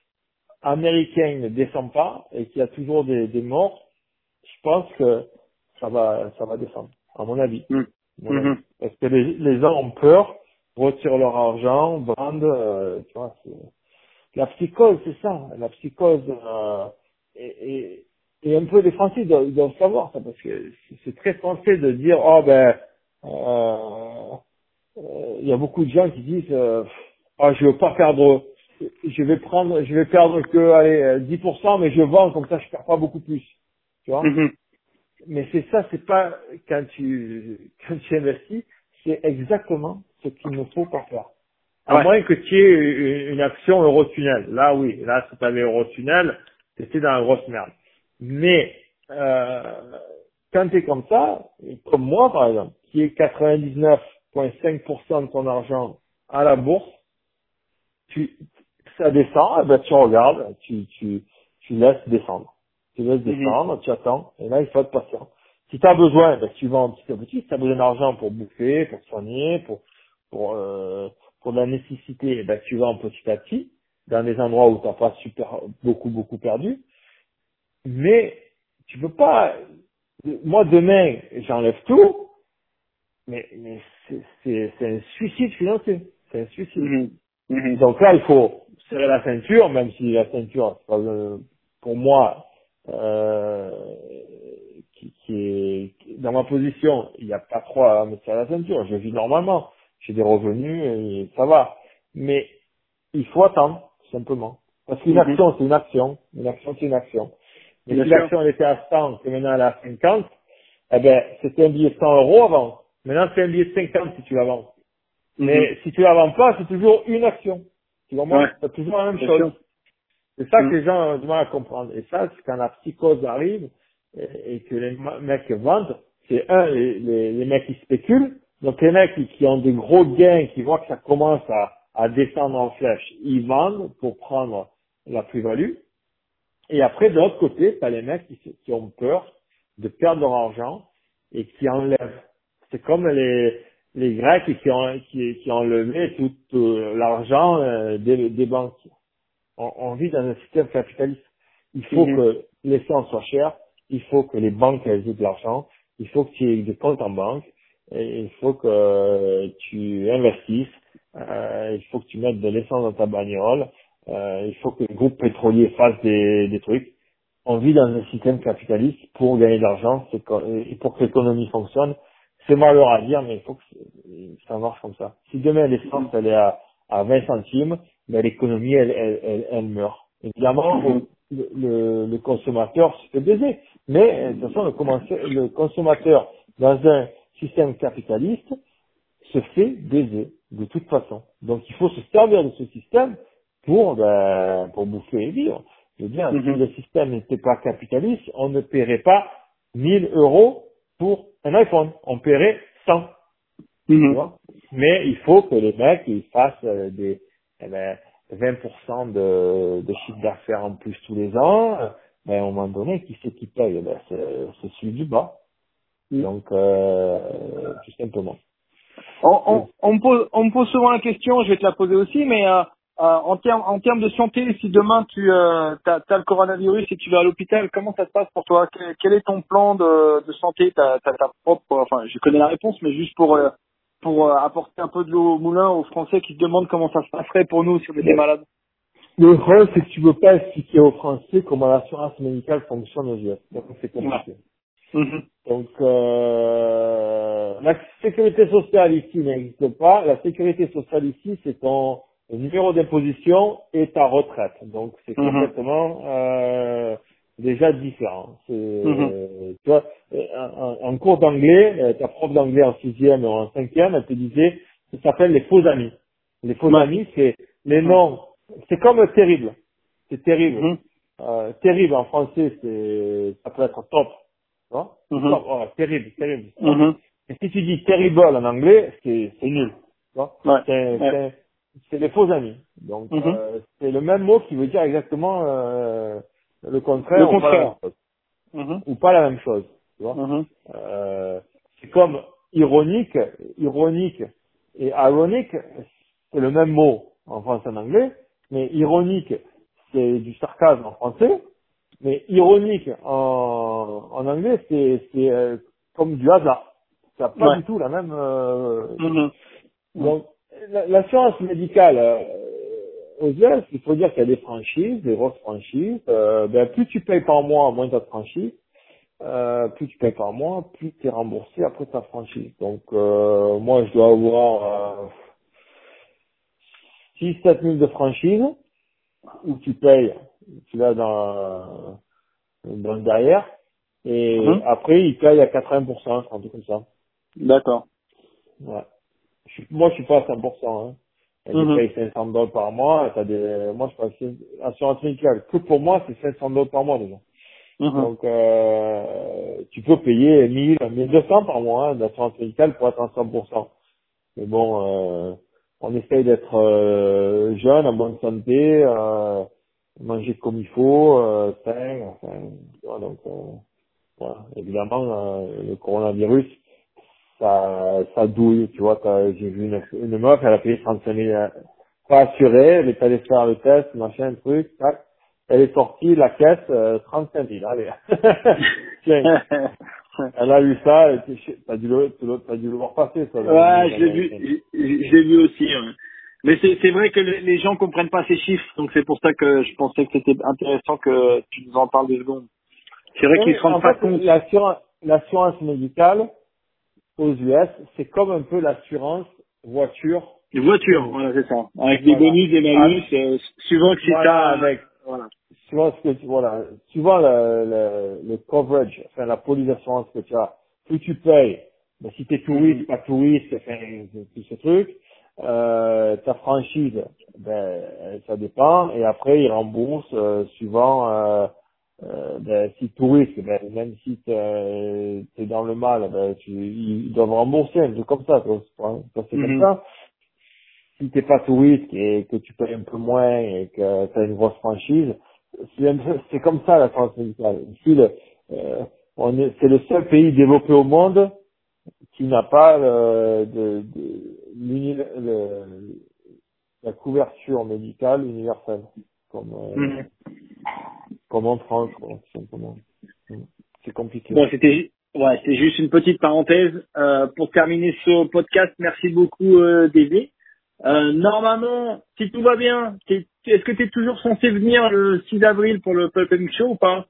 américains ne descend pas et qu'il y a toujours des, des morts, je pense que ça va, ça va descendre, à mon avis. Mhm. À mon avis. Mhm. Parce que les, les gens ont peur, retirent leur argent, vendent, euh, tu vois, c'est, la psychose, c'est ça. La psychose, euh, et, et, et un peu les Français doivent, ils doivent savoir ça, parce que c'est c'est très français de dire, oh ben, euh, euh, il y a beaucoup de gens qui disent, euh, ah, je veux pas perdre, je vais prendre, je vais perdre que, allez, euh, dix pour cent, mais je vends, comme ça je perds pas beaucoup plus. Tu vois? Mhm. Mais c'est ça, c'est pas, quand tu, quand tu investis, c'est exactement ce qu'il ne faut pas faire. À Ouais. moins que tu aies une une action Eurotunnel. Là, oui. Là, si tu avais Eurotunnel, t'étais dans la grosse merde. Mais, euh, quand t'es comme ça, comme moi, par exemple, qui est quatre-vingt-dix-neuf virgule cinq pour cent de ton argent à la bourse, tu, ça descend, eh ben, tu regardes, tu, tu, tu laisses descendre. Tu laisses Mhm. descendre, tu attends, et là, il faut être patient. Si tu as besoin, ben, tu vends petit à petit. Si tu as besoin d'argent pour bouffer, pour te soigner, pour, pour, euh, pour de la nécessité, eh ben, tu vends petit à petit, dans des endroits où tu n'as pas super, beaucoup, beaucoup perdu. Mais, tu peux pas, moi, demain, j'enlève tout, mais, mais c'est, c'est, c'est un suicide financier. C'est un suicide. Mhm. Mhm. Donc là, il faut serrer la ceinture, même si la ceinture, c'est pas, euh, pour moi, euh, qui, qui est qui- dans ma position, il n'y a pas trop à me serrer la ceinture. Je vis normalement, j'ai des revenus et ça va. Mais il faut attendre, tout simplement. Parce qu'une Mhm. action, c'est une action. Une action, c'est une action. Mais Bien si sûr. l'action elle était à cent, que maintenant elle est à cinquante, eh ben, c'était un billet de cent euros avant. Maintenant, c'est un billet de cinquante si tu la vends. Mhm. Mais si tu la vends pas, c'est toujours une action. Tu Ouais. comprends? C'est toujours la même Bien chose. sûr. C'est ça que Mhm. les gens ont du mal à comprendre. Et ça, c'est quand la psychose arrive et, et que les ma- mecs vendent, c'est un, les, les, les mecs qui spéculent. Donc les mecs qui, qui ont des gros gains, qui voient que ça commence à, à descendre en flèche, ils vendent pour prendre la plus-value. Et après, de l'autre côté, t'as les mecs qui, qui ont peur de perdre leur argent et qui enlèvent. C'est comme les, les Grecs qui ont, qui, qui ont levé tout euh, l'argent euh, des, des banques. On, on vit dans un système capitaliste. Il faut Mhm. que l'essence soit chère, il faut que les banques elles aient de l'argent, il faut que tu aies des comptes en banque, et il faut que euh, tu investisses, euh, il faut que tu mettes de l'essence dans ta bagnole, euh, il faut que les groupes pétroliers fassent des, des trucs. On vit dans un système capitaliste pour gagner de l'argent, c'est co- et pour que l'économie fonctionne. C'est malheureux à dire, mais il faut que c'est- ça marche comme ça. Si demain l'essence elle est à, à vingt centimes, ben, l'économie elle, elle, elle, elle meurt. Évidemment, Mhm. au- le, le, le consommateur se fait baiser. Mais euh, de toute façon, le, commensa- le consommateur dans un système capitaliste se fait baiser de toute façon. Donc il faut se servir de ce système pour ben, pour bouffer et vivre. Je veux dire, Mhm. si le système n'était pas capitaliste, on ne paierait pas mille euros pour un iPhone. On paierait cent. Tu Mhm. vois. Mais il faut que les mecs ils fassent euh, des eh ben, vingt pour cent de, de chiffre d'affaires en plus tous les ans. Ben, à un moment donné, qui c'est qui paye? Ben, c'est, c'est celui du bas. Mhm. Donc, euh, tout simplement. On, on, on, me pose, on me pose souvent la question, je vais te la poser aussi, mais euh, euh, en termes en termes de santé, si demain tu euh, as, le coronavirus et tu vas à l'hôpital, comment ça se passe pour toi? quel, quel est ton plan de, de santé? T'as, t'as ta propre, enfin, je connais la réponse, mais juste pour euh, pour euh, apporter un peu de l'eau au moulin aux Français qui se demandent comment ça se passerait pour nous si on était malade. Le problème, c'est que tu peux pas expliquer aux Français comment l'assurance médicale fonctionne aux U S. Donc, c'est compliqué. Mhm. Donc, euh, la sécurité sociale ici n'existe pas. La sécurité sociale ici, c'est ton numéro d'imposition et ta retraite. Donc, c'est Mhm. complètement euh, déjà différent. C'est, Mhm. tu vois, en, en cours d'anglais, euh, ta prof d'anglais en sixième ou en cinquième, elle te disait, ça s'appelle les faux amis. Les faux Ouais. amis, c'est les Mhm. noms. C'est comme terrible. C'est terrible. Mhm. Euh, terrible en français, c'est, ça peut être top. Tu vois? C'est Mhm. top. Voilà, terrible, terrible. C'est top. Mhm. Et si tu dis terrible en anglais, c'est, c'est nul. Tu vois? Ouais. C'est, Ouais. c'est, c'est des faux amis. Donc, Mhm. euh, c'est le même mot qui veut dire exactement, euh, le Le contraire ou pas la même contraire. chose. Mhm. Ou pas la même chose. Tu vois? Mhm. Euh, c'est comme ironique, ironique et ironique, c'est le même mot en français et en anglais, mais ironique, c'est du sarcasme en français, mais ironique en, en anglais, c'est, c'est euh, comme du hasard. Ça n'a pas Ouais. du tout la même... euh, Mhm. Mhm. Donc, la- l'assurance médicale euh, aux U S, il faut dire qu'il y a des franchises, des grosses franchises. Euh, ben, plus tu payes par mois, moins tu as de franchise. Euh, plus tu payes par mois, plus tu es remboursé après ta franchise. Donc, euh, moi, je dois avoir euh, six sept mille de franchise, où tu payes, tu l'as dans, dans le derrière, et Mhm. après, ils payent à quatre-vingts pour cent, un truc comme ça. D'accord. Ouais. Je suis, moi, je suis pas à cent pour cent. Hein. Ils Mhm. payent cinq cents dollars par mois. T'as des, moi, je passe assurance médicale. Que pour moi, c'est cinq cents dollars par mois déjà. Mhm. Donc, euh, tu peux payer mille, mille deux cents par mois hein, d'assurance médicale pour être en cent pour cent. Mais bon, euh, on essaye d'être euh, jeune, en bonne santé, euh, manger comme il faut, euh, sain, enfin, tu vois, donc, euh, voilà. Évidemment, euh, le coronavirus, ça, ça douille, tu vois, t'as- j'ai vu une, une meuf, elle a payé trente-cinq mille, euh, pas assurée, elle est allée faire le test, machin, truc, tac. Elle est sortie, la caisse, euh, trente-cinq mille, allez. Tiens, elle a eu ça, et t'es- t'as dû le, tu l'as- t'as dû le voir passer, ça, dans les Ouais, news je l'ai vu, américaines. je, je l'ai vu aussi. Ouais. Mais c'est c'est vrai que les les gens comprennent pas ces chiffres, donc c'est pour ça que je pensais que c'était intéressant que tu nous en parles deux secondes. C'est vrai Oui, qu'ils se rendent en pas fait, compte. l'assurance, l'assurance médicale aux U S, c'est comme un peu l'assurance voiture Une chez voiture, nous. voilà, c'est ça. Avec des Voilà. bonus, des Ah, malus, euh, suivant que c'est voilà, ta... avec, Voilà. suivant ce que tu, voilà, suivant le, le, le coverage, enfin, la police d'assurance que tu as, plus tu payes, ben, si t'es Mhm. touriste, pas touriste, enfin, tout ce truc, euh, ta franchise, ben, ça dépend, et après, ils remboursent, euh, suivant, euh, euh, ben, si touriste, ben, même si t'es, t'es dans le mal, ben, tu, ils doivent rembourser, un truc comme ça, tu vois, c'est c'est comme Mhm. ça. Si t'es pas touriste et que tu payes un peu moins et que tu as une grosse franchise, c'est un peu- c'est comme ça la France médicale. Ici, le, euh, on est, c'est le seul pays développé au monde qui n'a pas le, de, de- l'uni- le- la couverture médicale universelle, comme, euh, Mhm. comme en France, quoi, tout simplement. Mm. C'est compliqué. Bon, c'était ju- ouais, c'est juste une petite parenthèse. Euh, pour terminer ce podcast, merci beaucoup, euh, David. Euh, normalement, si tout va bien, t'es- est-ce que tu es toujours censé venir le six avril pour le Pulp and Show ou pas?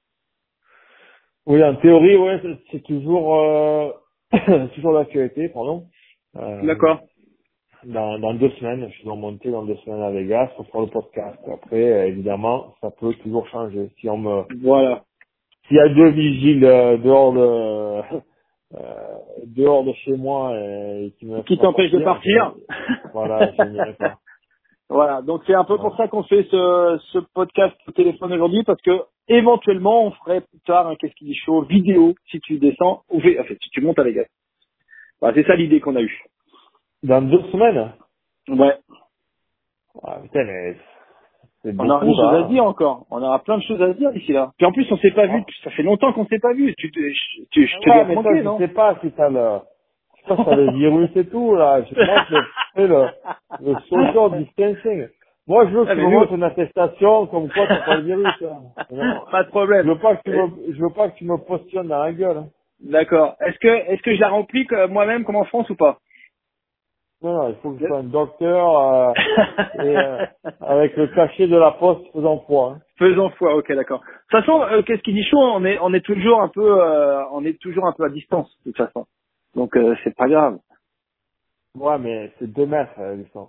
Oui, en théorie, ouais, c'est c'est toujours, euh, toujours l'actualité, pardon. Euh, D'accord. dans, dans deux semaines, je dois monter dans deux semaines à Vegas pour faire le podcast. Après, euh, évidemment, ça peut toujours changer. Si on me, Voilà. s'il y a deux vigiles euh, dehors de, euh, dehors de chez moi euh, et qui me laissent Qui pas t'empêche de partir, je, partir? voilà, je n'irai pas. Voilà, donc c'est un peu pour Ouais. ça qu'on fait ce, ce podcast au téléphone aujourd'hui, parce que éventuellement on ferait plus tard un Qu'est-ce qui dit chaud vidéo si tu descends, ou fait, en fait, si tu montes à Vegas. Voilà, c'est ça l'idée qu'on a eue. Dans deux semaines? Ouais, Ah, putain, mais c'est on aura beaucoup, des choses à se là. dire encore, on aura plein de choses à se dire d'ici là. Puis en plus on s'est pas vu, Ah. ça fait longtemps qu'on s'est pas vu, tu te, je, tu, je te Ouais, dois te mais toi, manquer, je non? sais pas si t'as le, je sais pas si t'as le virus et tout, là. Je, moi, je fais le, le social distancing. Moi, je veux que Ah, tu mais me nous, montres une attestation comme quoi t'as pas le virus, là. Non. pas de Je problème. veux pas que tu Euh, me, je veux pas que tu me positionnes dans la gueule, hein. D'accord. Est-ce que, est-ce que je la remplis que- moi-même comme en France ou pas? Non, non, il faut que je sois un docteur, euh, et, euh, avec le cachet de la poste faisant foi, hein. Faisons foi, ok, d'accord. De toute façon, euh, qu'est-ce qui dit chaud, on est, on est toujours un peu, euh, on est toujours un peu à distance, de toute façon. Donc, euh, c'est pas grave. Ouais, mais c'est deux mètres, euh, la distance.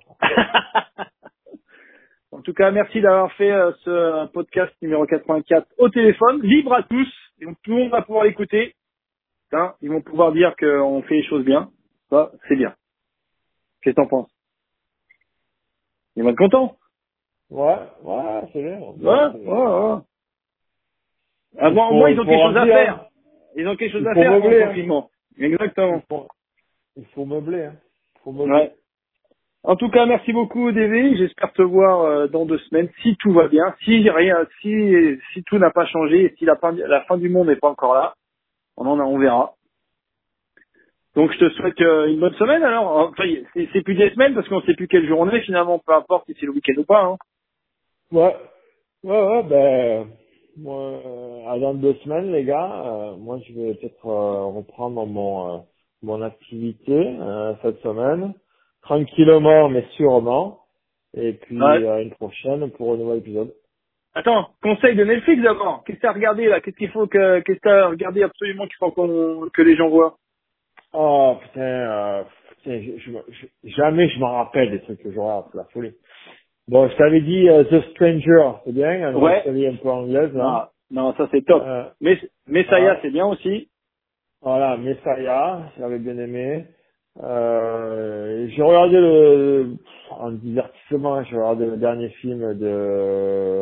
En tout cas, merci d'avoir fait euh, ce podcast numéro quatre-vingt-quatre au téléphone, libre à tous. Et donc, tout le monde va pouvoir l'écouter. Hein, ils vont pouvoir dire qu'on fait les choses bien. Ça, c'est bien. Qu'est-ce que t'en penses? Ils vont être contents. Ouais, ouais, c'est bien. Ouais, C'est bien. ouais, ouais. Il Avant, au moins, faut, ils il ont faut quelque chose à remplir, hein. faire. Ils ont quelque chose Il à faut faire avant le meubler, hein. confinement. Il Exactement. faut, il faut meubler, hein. Il faut meubler. Ouais. En tout cas, merci beaucoup, D V. J'espère te voir euh, dans deux semaines, si tout va bien, si rien, si si tout n'a pas changé, et si la fin, la fin du monde n'est pas encore là, on en a, on verra. Donc, je te souhaite euh, une bonne semaine. Alors, enfin, c'est c'est plus des semaines parce qu'on sait plus quelle journée finalement, peu importe si c'est le week-end ou pas. Hein. Ouais. Ouais, ouais, ben, moi, euh, à dans deux semaines, les gars, euh, moi, je vais peut-être euh, reprendre mon, euh, mon activité euh, cette semaine, tranquillement, mais sûrement, et puis Ouais. euh, une prochaine pour un nouvel épisode. Attends, conseil de Netflix d'abord. Qu'est-ce que t'as regardé là? Qu'est-ce qu'il faut que qu'est-ce que t'as regardé absolument qu'il faut qu'on que les gens voient? Oh, putain, euh, putain je, je, je- jamais je m'en rappelle des trucs que je regarde, c'est la folie. Bon, je t'avais dit euh, The Stranger, c'est bien, une Ouais. série un peu anglaise, là. Non, non, ça c'est top. Euh, Mais Messiah, ouais. c'est bien aussi. Voilà, Messiah, j'avais bien aimé. Euh, j'ai regardé le, en divertissement, j'ai regardé le dernier film de,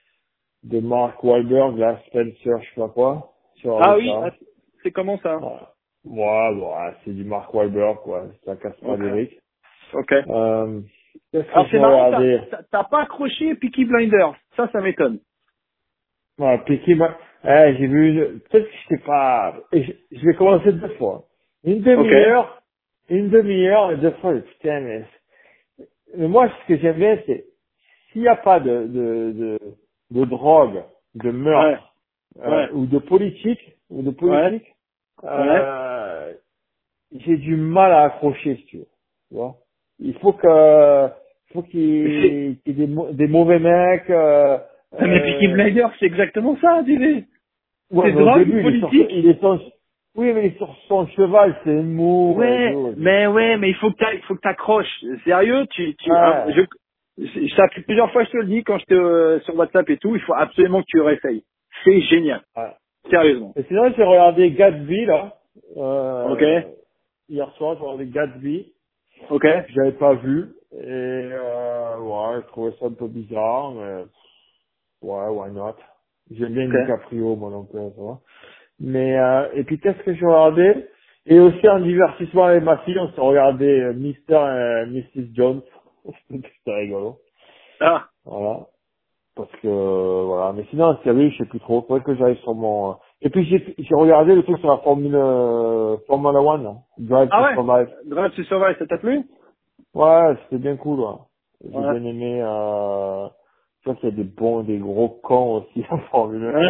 de Mark Wahlberg, là, Spencer, je sais pas quoi. J'ai Ah regardé oui, ah, ça. c'est comment ça? Voilà. Ouais, bon, ouais, c'est du Mark Wahlberg, quoi. Ça casse pas Ok. des briques. Ok. Euh, qu'est-ce que Alors c'est j'ai marrant, t'as regardé? t'as- t'as pas accroché Peaky Blinders. Ça, ça m'étonne. Ouais, Peaky Blinders. Eh, j'ai vu, une- peut-être que je sais pas, et je, je vais commencer deux fois. Une Ok. demi-heure, une demi-heure, et deux fois, putain, mais, mais moi, ce que j'aime bien, c'est, s'il n'y a pas de, de, de, de drogue, de Ouais. meurtre, euh, Ouais. ou de politique, ou de Ouais. politique, Ouais. euh, j'ai du mal à accrocher, si tu veux. Tu vois? Il faut que, il faut qu'il Mais c'est, y ait des, mau- des mauvais mecs, euh, mais Peaky euh, Blinders, c'est exactement ça, dis ouais, C'est mais au drogue, début, il est sur, politique. il est sur, oui, mais il est sur son cheval, c'est mou, et Ouais, tout. mais ouais, mais il faut que t'ailles- il faut que t'accroches. Sérieux, tu, tu, hein, Ouais, je, je- ça fait plusieurs fois que je te le dis quand je te, sur WhatsApp et tout, il faut absolument que tu réessayes. C'est génial. ouais. Sérieusement. Et sinon, j'ai regardé Gatsby, là, Ok? euh, hier soir, j'ai regardé Gatsby, Ok? que j'avais pas vu, et, euh, ouais, je trouvais ça un peu bizarre, mais, ouais, why not? J'aime bien Ok. DiCaprio, moi, donc, euh, ça va. Mais, euh, et puis, qu'est-ce que j'ai regardé? Et aussi, en divertissement avec ma fille, on s'est regardé euh, Mister et missus Jones. C'était rigolo. Ah. Voilà. Parce que, euh, voilà. Mais sinon, en série, je sais plus trop. Faudrait que j'aille sur mon, euh, et puis, j'ai, j'ai regardé le truc sur la Formule, euh, Formula One, là. Drive Ah to ouais? Survive. Drive to Survive, ça t'a plu? Ouais, c'était bien cool, ouais. J'ai Ouais. bien aimé, euh, je vois qu'il y a des bons, des gros cons aussi en Formule un.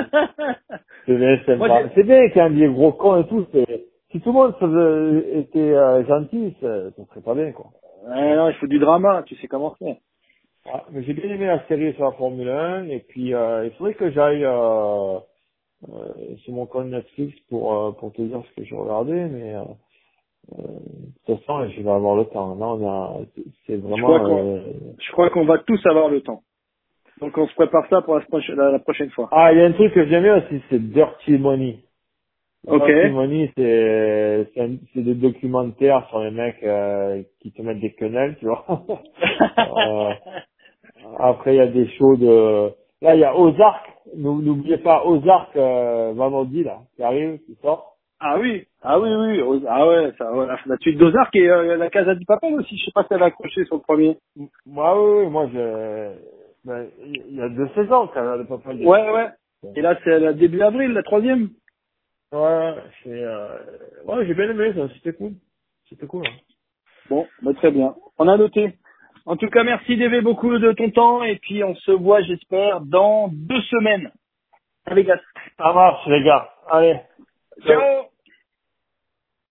C'est bien Moi, sympa. j'ai, C'est bien qu'il y ait des gros cons et tout. C'est... Si tout le monde faisait- était euh, gentil, ça, ça serait pas bien, quoi. ouais, non, il faut du drama, tu sais comment c'est. Ouais, mais j'ai bien aimé la série sur la Formule un. Et puis, euh, il faudrait que j'aille euh, euh, sur mon compte Netflix pour euh, pour te dire ce que j'ai regardé. Mais euh, euh, de toute façon, je vais avoir le temps. Là, on a, c'est Je crois vraiment... qu'on, Euh... je crois qu'on va tous avoir le temps. Donc on se prépare ça pour la, proche- la, la prochaine fois. Ah, il y a un truc que j'aime bien aussi, c'est Dirty Money. Ok. Parsimony, c'est, c'est, un- c'est des documentaires sur les mecs euh, qui te mettent des quenelles, tu vois. euh, après, il y a des shows de... Là, il y a Ozark. Nou- N'oubliez pas Ozark euh, vendredi, là, qui arrive, qui sort. Ah oui, ah oui, oui, Oz- ah ouais, ça, ouais, la suite d'Ozark et euh, la Casa di Papel aussi, je sais pas si elle a accroché sur le premier. Moi, oui, oui, moi, je... Ben, il y a deux saisons, quand même, de Papa. Ouais, ouais. Et là, c'est le début avril, la troisième. Ouais, c'est... Euh... Ouais, j'ai bien aimé ça, c'était cool. C'était cool, hein. Bon, bah, très bien. On a noté. En tout cas, merci D V beaucoup de ton temps et puis on se voit, j'espère, dans deux semaines. Allez, gars. Ça marche, les gars. Allez. Ciao. Ciao.